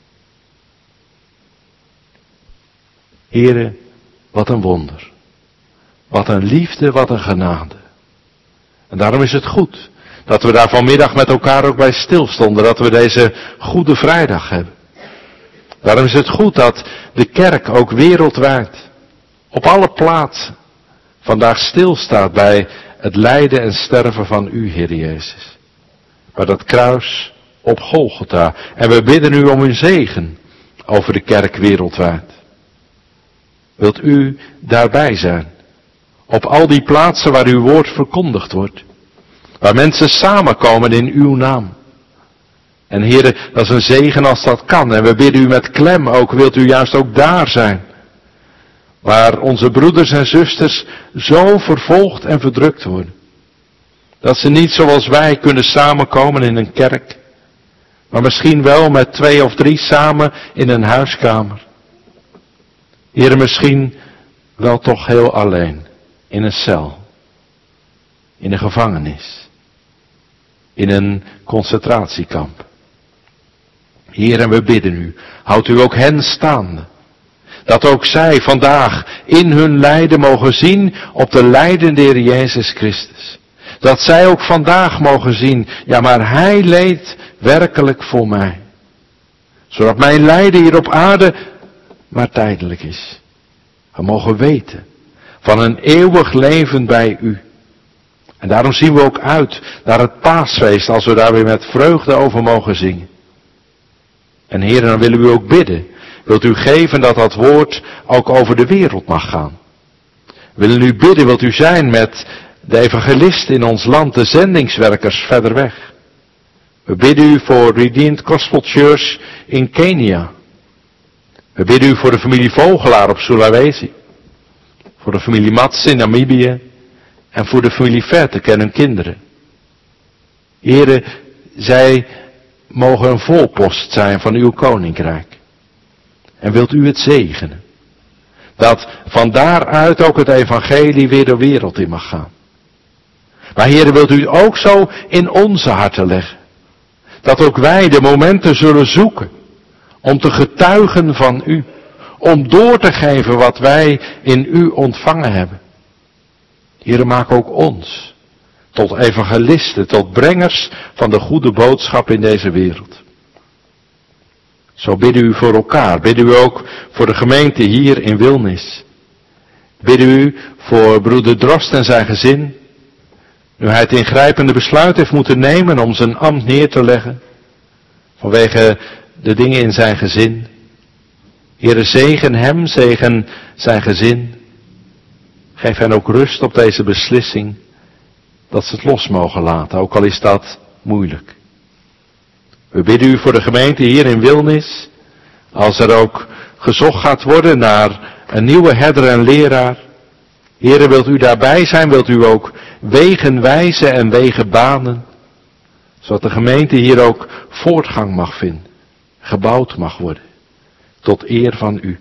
Heere, wat een wonder. Wat een liefde, wat een genade. En daarom is het goed dat we daar vanmiddag met elkaar ook bij stilstonden. Dat we deze Goede Vrijdag hebben. Daarom is het goed dat de kerk ook wereldwijd, op alle plaatsen, vandaag stilstaat bij het lijden en sterven van u, Heer Jezus. Bij dat kruis op Golgotha. En we bidden u om uw zegen over de kerk wereldwijd. Wilt u daarbij zijn? Op al die plaatsen waar uw woord verkondigd wordt. Waar mensen samenkomen in uw naam. En Heere, dat is een zegen als dat kan. En we bidden u met klem ook, wilt u juist ook daar zijn. Waar onze broeders en zusters zo vervolgd en verdrukt worden. Dat ze niet zoals wij kunnen samenkomen in een kerk. Maar misschien wel met 2 of 3 samen in een huiskamer. Heere, misschien wel toch heel alleen. In een cel. In een gevangenis. In een concentratiekamp. Heer, en we bidden u, houdt u ook hen staande. Dat ook zij vandaag in hun lijden mogen zien op de lijdende Heer Jezus Christus. Dat zij ook vandaag mogen zien, ja maar Hij leed werkelijk voor mij. Zodat mijn lijden hier op aarde maar tijdelijk is. We mogen weten van een eeuwig leven bij u. En daarom zien we ook uit naar het paasfeest als we daar weer met vreugde over mogen zingen. En Heer, dan willen we u ook bidden. Wilt u geven dat dat woord ook over de wereld mag gaan. We willen u bidden, wilt u zijn met de evangelisten in ons land, de zendingswerkers verder weg. We bidden u voor Redeemed Gospel Church in Kenia. We bidden u voor de familie Vogelaar op Sulawesi. Voor de familie Mats in Namibië. En voor de familie Vertek en hun kinderen. Heren, zij mogen een voorpost zijn van uw koninkrijk. En wilt u het zegenen. Dat van daaruit ook het evangelie weer de wereld in mag gaan. Maar heren, wilt u het ook zo in onze harten leggen. Dat ook wij de momenten zullen zoeken. Om te getuigen van u. Om door te geven wat wij in u ontvangen hebben. Heren, maak ook ons tot evangelisten, tot brengers van de goede boodschap in deze wereld. Zo bidden u voor elkaar, bidden u ook voor de gemeente hier in Wilnis. Bidden u voor broeder Drost en zijn gezin, nu hij het ingrijpende besluit heeft moeten nemen om zijn ambt neer te leggen, vanwege de dingen in zijn gezin. Heere, zegen hem, zegen zijn gezin. Geef hen ook rust op deze beslissing, dat ze het los mogen laten, ook al is dat moeilijk. We bidden u voor de gemeente hier in Wilnis, als er ook gezocht gaat worden naar een nieuwe herder en leraar. Heere, wilt u daarbij zijn, wilt u ook wegen wijzen en wegen banen, zodat de gemeente hier ook voortgang mag vinden, gebouwd mag worden. tot eer van u.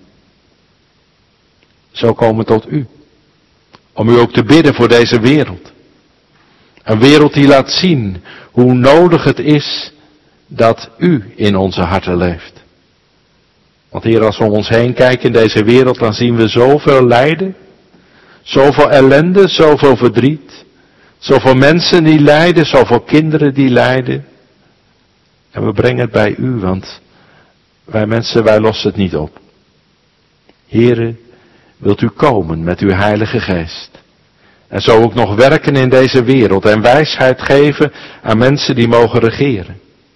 Zo komen we tot u. Om u ook te bidden voor deze wereld. Een wereld die laat zien hoe nodig het is dat u in onze harten leeft. Want Heer, als we om ons heen kijken in deze wereld, dan zien we zoveel lijden, zoveel ellende, zoveel verdriet, zoveel mensen die lijden, zoveel kinderen die lijden. En we brengen het bij u, want wij mensen, wij lossen het niet op. Heere, wilt u komen met uw Heilige Geest? En zo ook nog werken in deze wereld en wijsheid geven aan mensen die mogen regeren.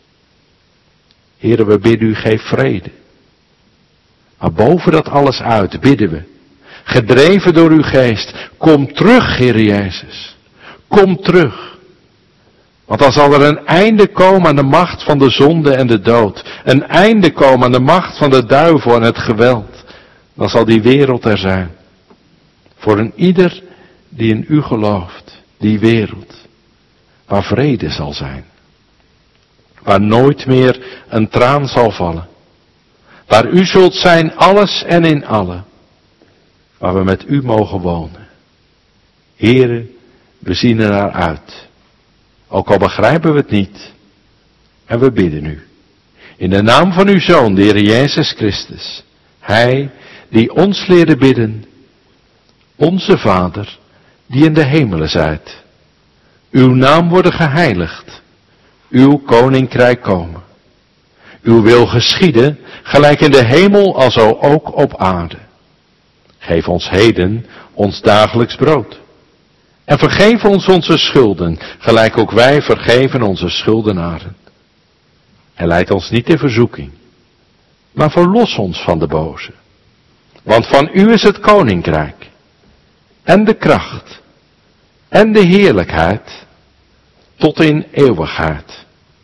Heere, we bidden u, geef vrede. Maar boven dat alles uit bidden we, gedreven door uw geest, kom terug, Heere Jezus. Kom terug. Want dan zal er een einde komen aan de macht van de zonde en de dood. Een einde komen aan de macht van de duivel en het geweld. Dan zal die wereld er zijn. Voor een ieder die in u gelooft, die wereld, waar vrede zal zijn. Waar nooit meer een traan zal vallen. Waar u zult zijn, alles en in allen. Waar we met u mogen wonen. Heere, we zien er naar uit. Ook al begrijpen we het niet. En we bidden u. In de naam van uw Zoon, de Heer Jezus Christus. Hij die ons leerde bidden. Onze Vader, die in de hemelen zijt. Uw naam worden geheiligd. Uw koninkrijk komen. Uw wil geschieden, gelijk in de hemel alzo ook op aarde. Geef ons heden ons dagelijks brood. En vergeef ons onze schulden, gelijk ook wij vergeven onze schuldenaren. En leid ons niet in verzoeking, maar verlos ons van de boze. Want van u is het koninkrijk, en de kracht, en de heerlijkheid, tot in eeuwigheid.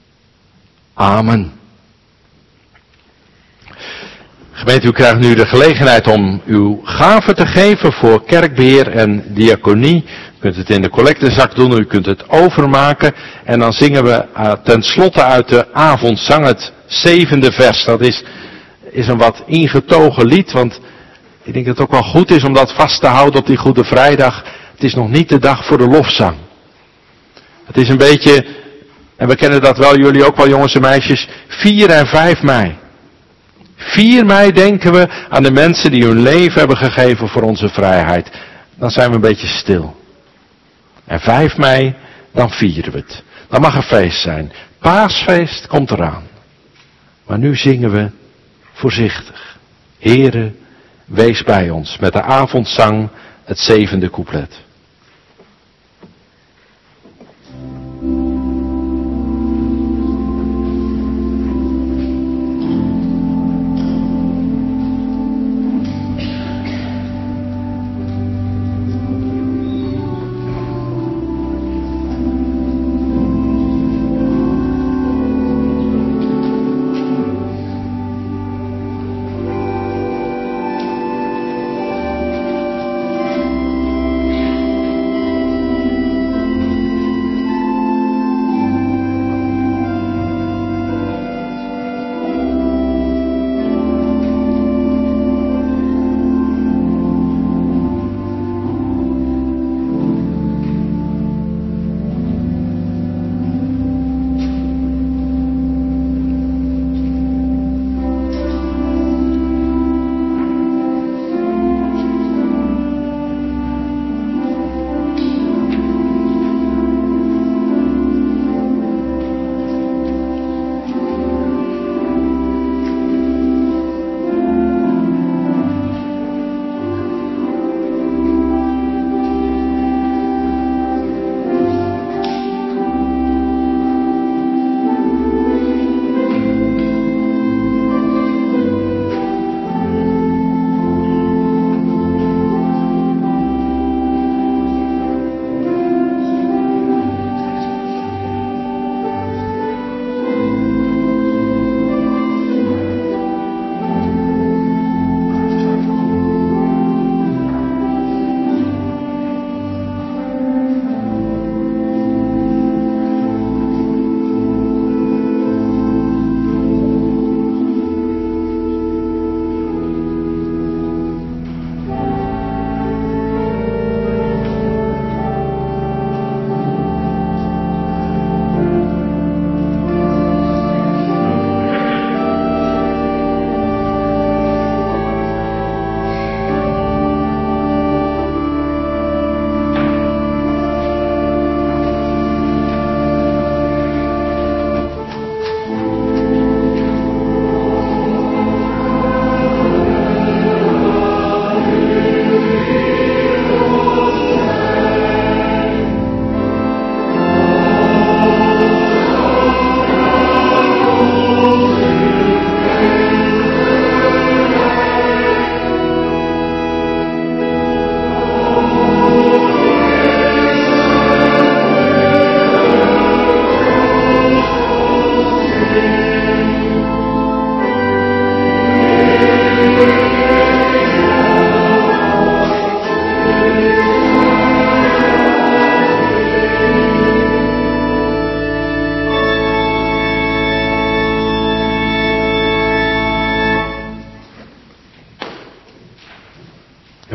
Amen. Gemeente, u krijgt nu de gelegenheid om uw gaven te geven voor kerkbeheer en diaconie. U kunt het in de collectezak doen, u kunt het overmaken. En dan zingen we ten slotte uit de avondzang het 7e vers. Dat is een wat ingetogen lied, want ik denk dat het ook wel goed is om dat vast te houden op die Goede Vrijdag. Het is nog niet de dag voor de lofzang. Het is een beetje, en we kennen dat wel, jullie ook wel jongens en meisjes, 4 en 5 mei. 4 mei denken we aan de mensen die hun leven hebben gegeven voor onze vrijheid. Dan zijn we een beetje stil. En 5 mei, dan vieren we het. Dan mag er feest zijn. Paasfeest komt eraan. Maar nu zingen we voorzichtig. Heere, wees bij ons met de avondzang, het 7e couplet.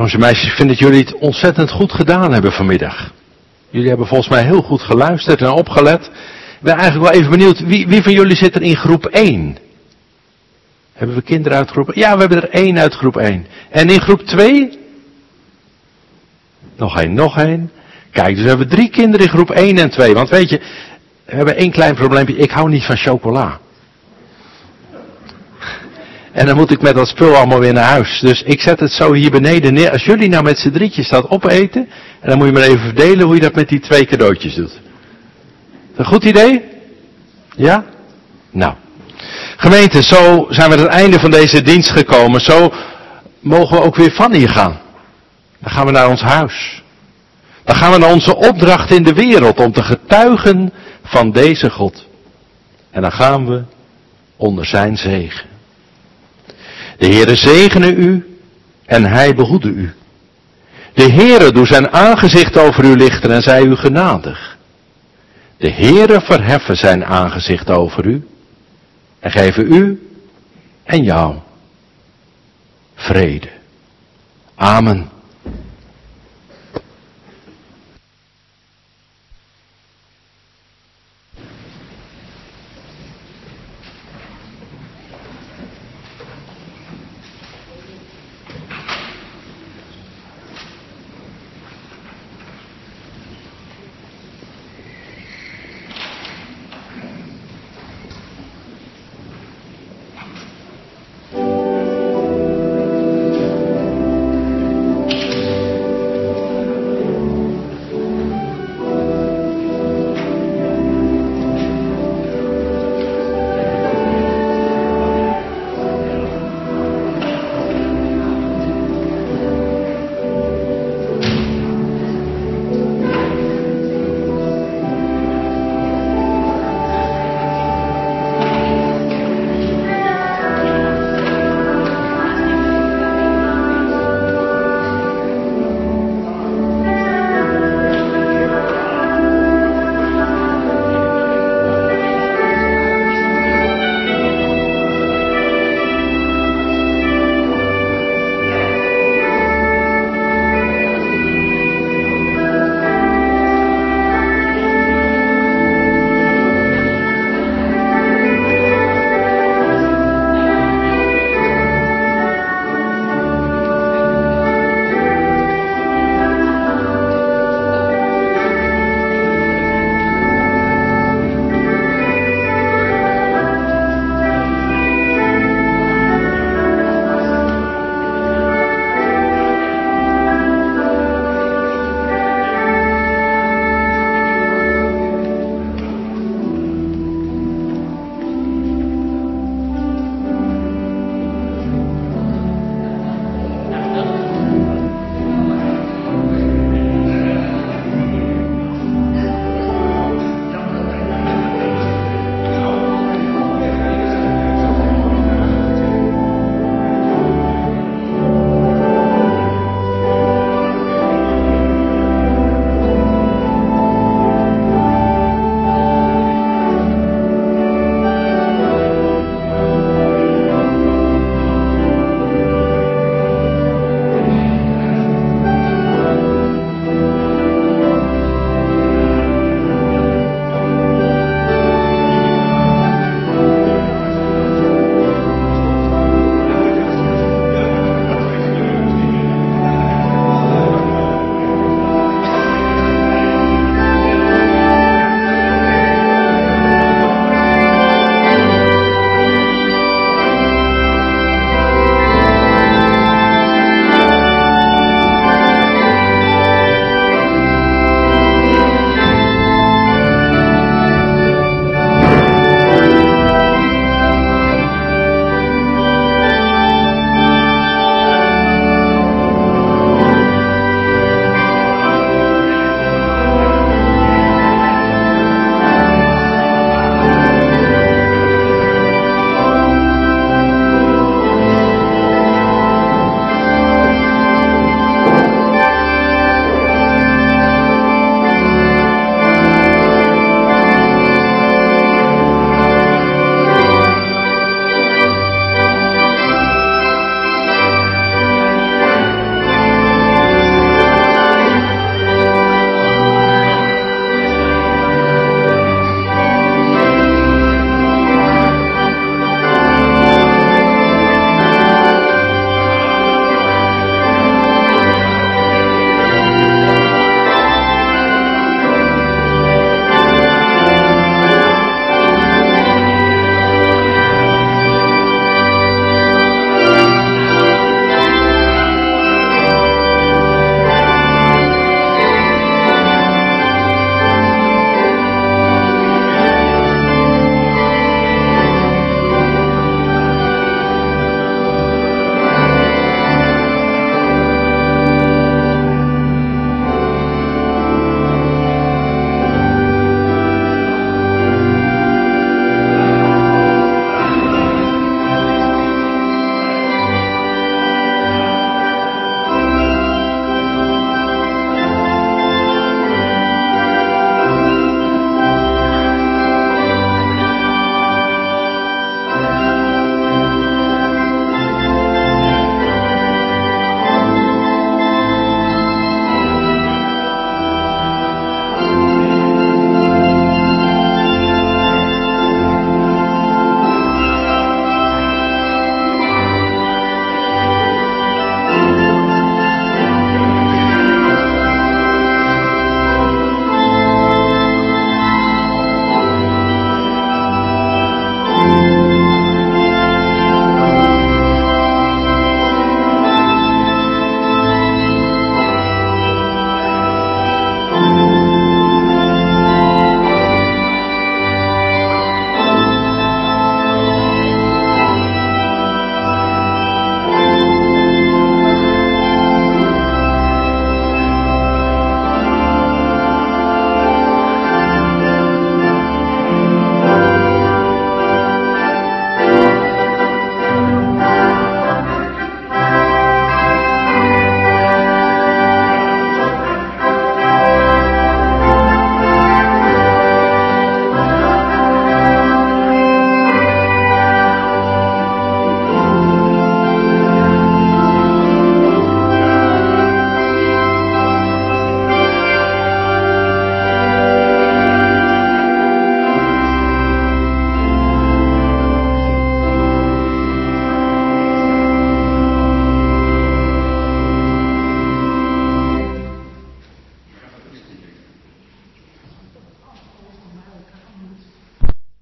Jongens en meisjes, ik vind dat jullie het ontzettend goed gedaan hebben vanmiddag. Jullie hebben volgens mij heel goed geluisterd en opgelet. Ik ben eigenlijk wel even benieuwd, wie van jullie zit er in groep 1? Hebben we kinderen uit groep 1? Ja, we hebben er 1 uit groep 1. En in groep 2? Nog één. Kijk, dus we hebben 3 kinderen in groep 1 en 2. Want weet je, we hebben 1 klein probleempje. Ik hou niet van chocola. En dan moet ik met dat spul allemaal weer naar huis. Dus ik zet het zo hier beneden neer. Als jullie nou met z'n drietjes dat opeten. En dan moet je maar even verdelen hoe je dat met die 2 cadeautjes doet. Is dat een goed idee? Ja? Nou. Gemeente, zo zijn we aan het einde van deze dienst gekomen. Zo mogen we ook weer van hier gaan. Dan gaan we naar ons huis. Dan gaan we naar onze opdracht in de wereld om te getuigen van deze God. En dan gaan we onder zijn zegen. De Heere zegene u en hij behoede u. De Heere doe zijn aangezicht over u lichten en zij u genadig. De Heere verheffen zijn aangezicht over u en geven u en jou vrede. Amen.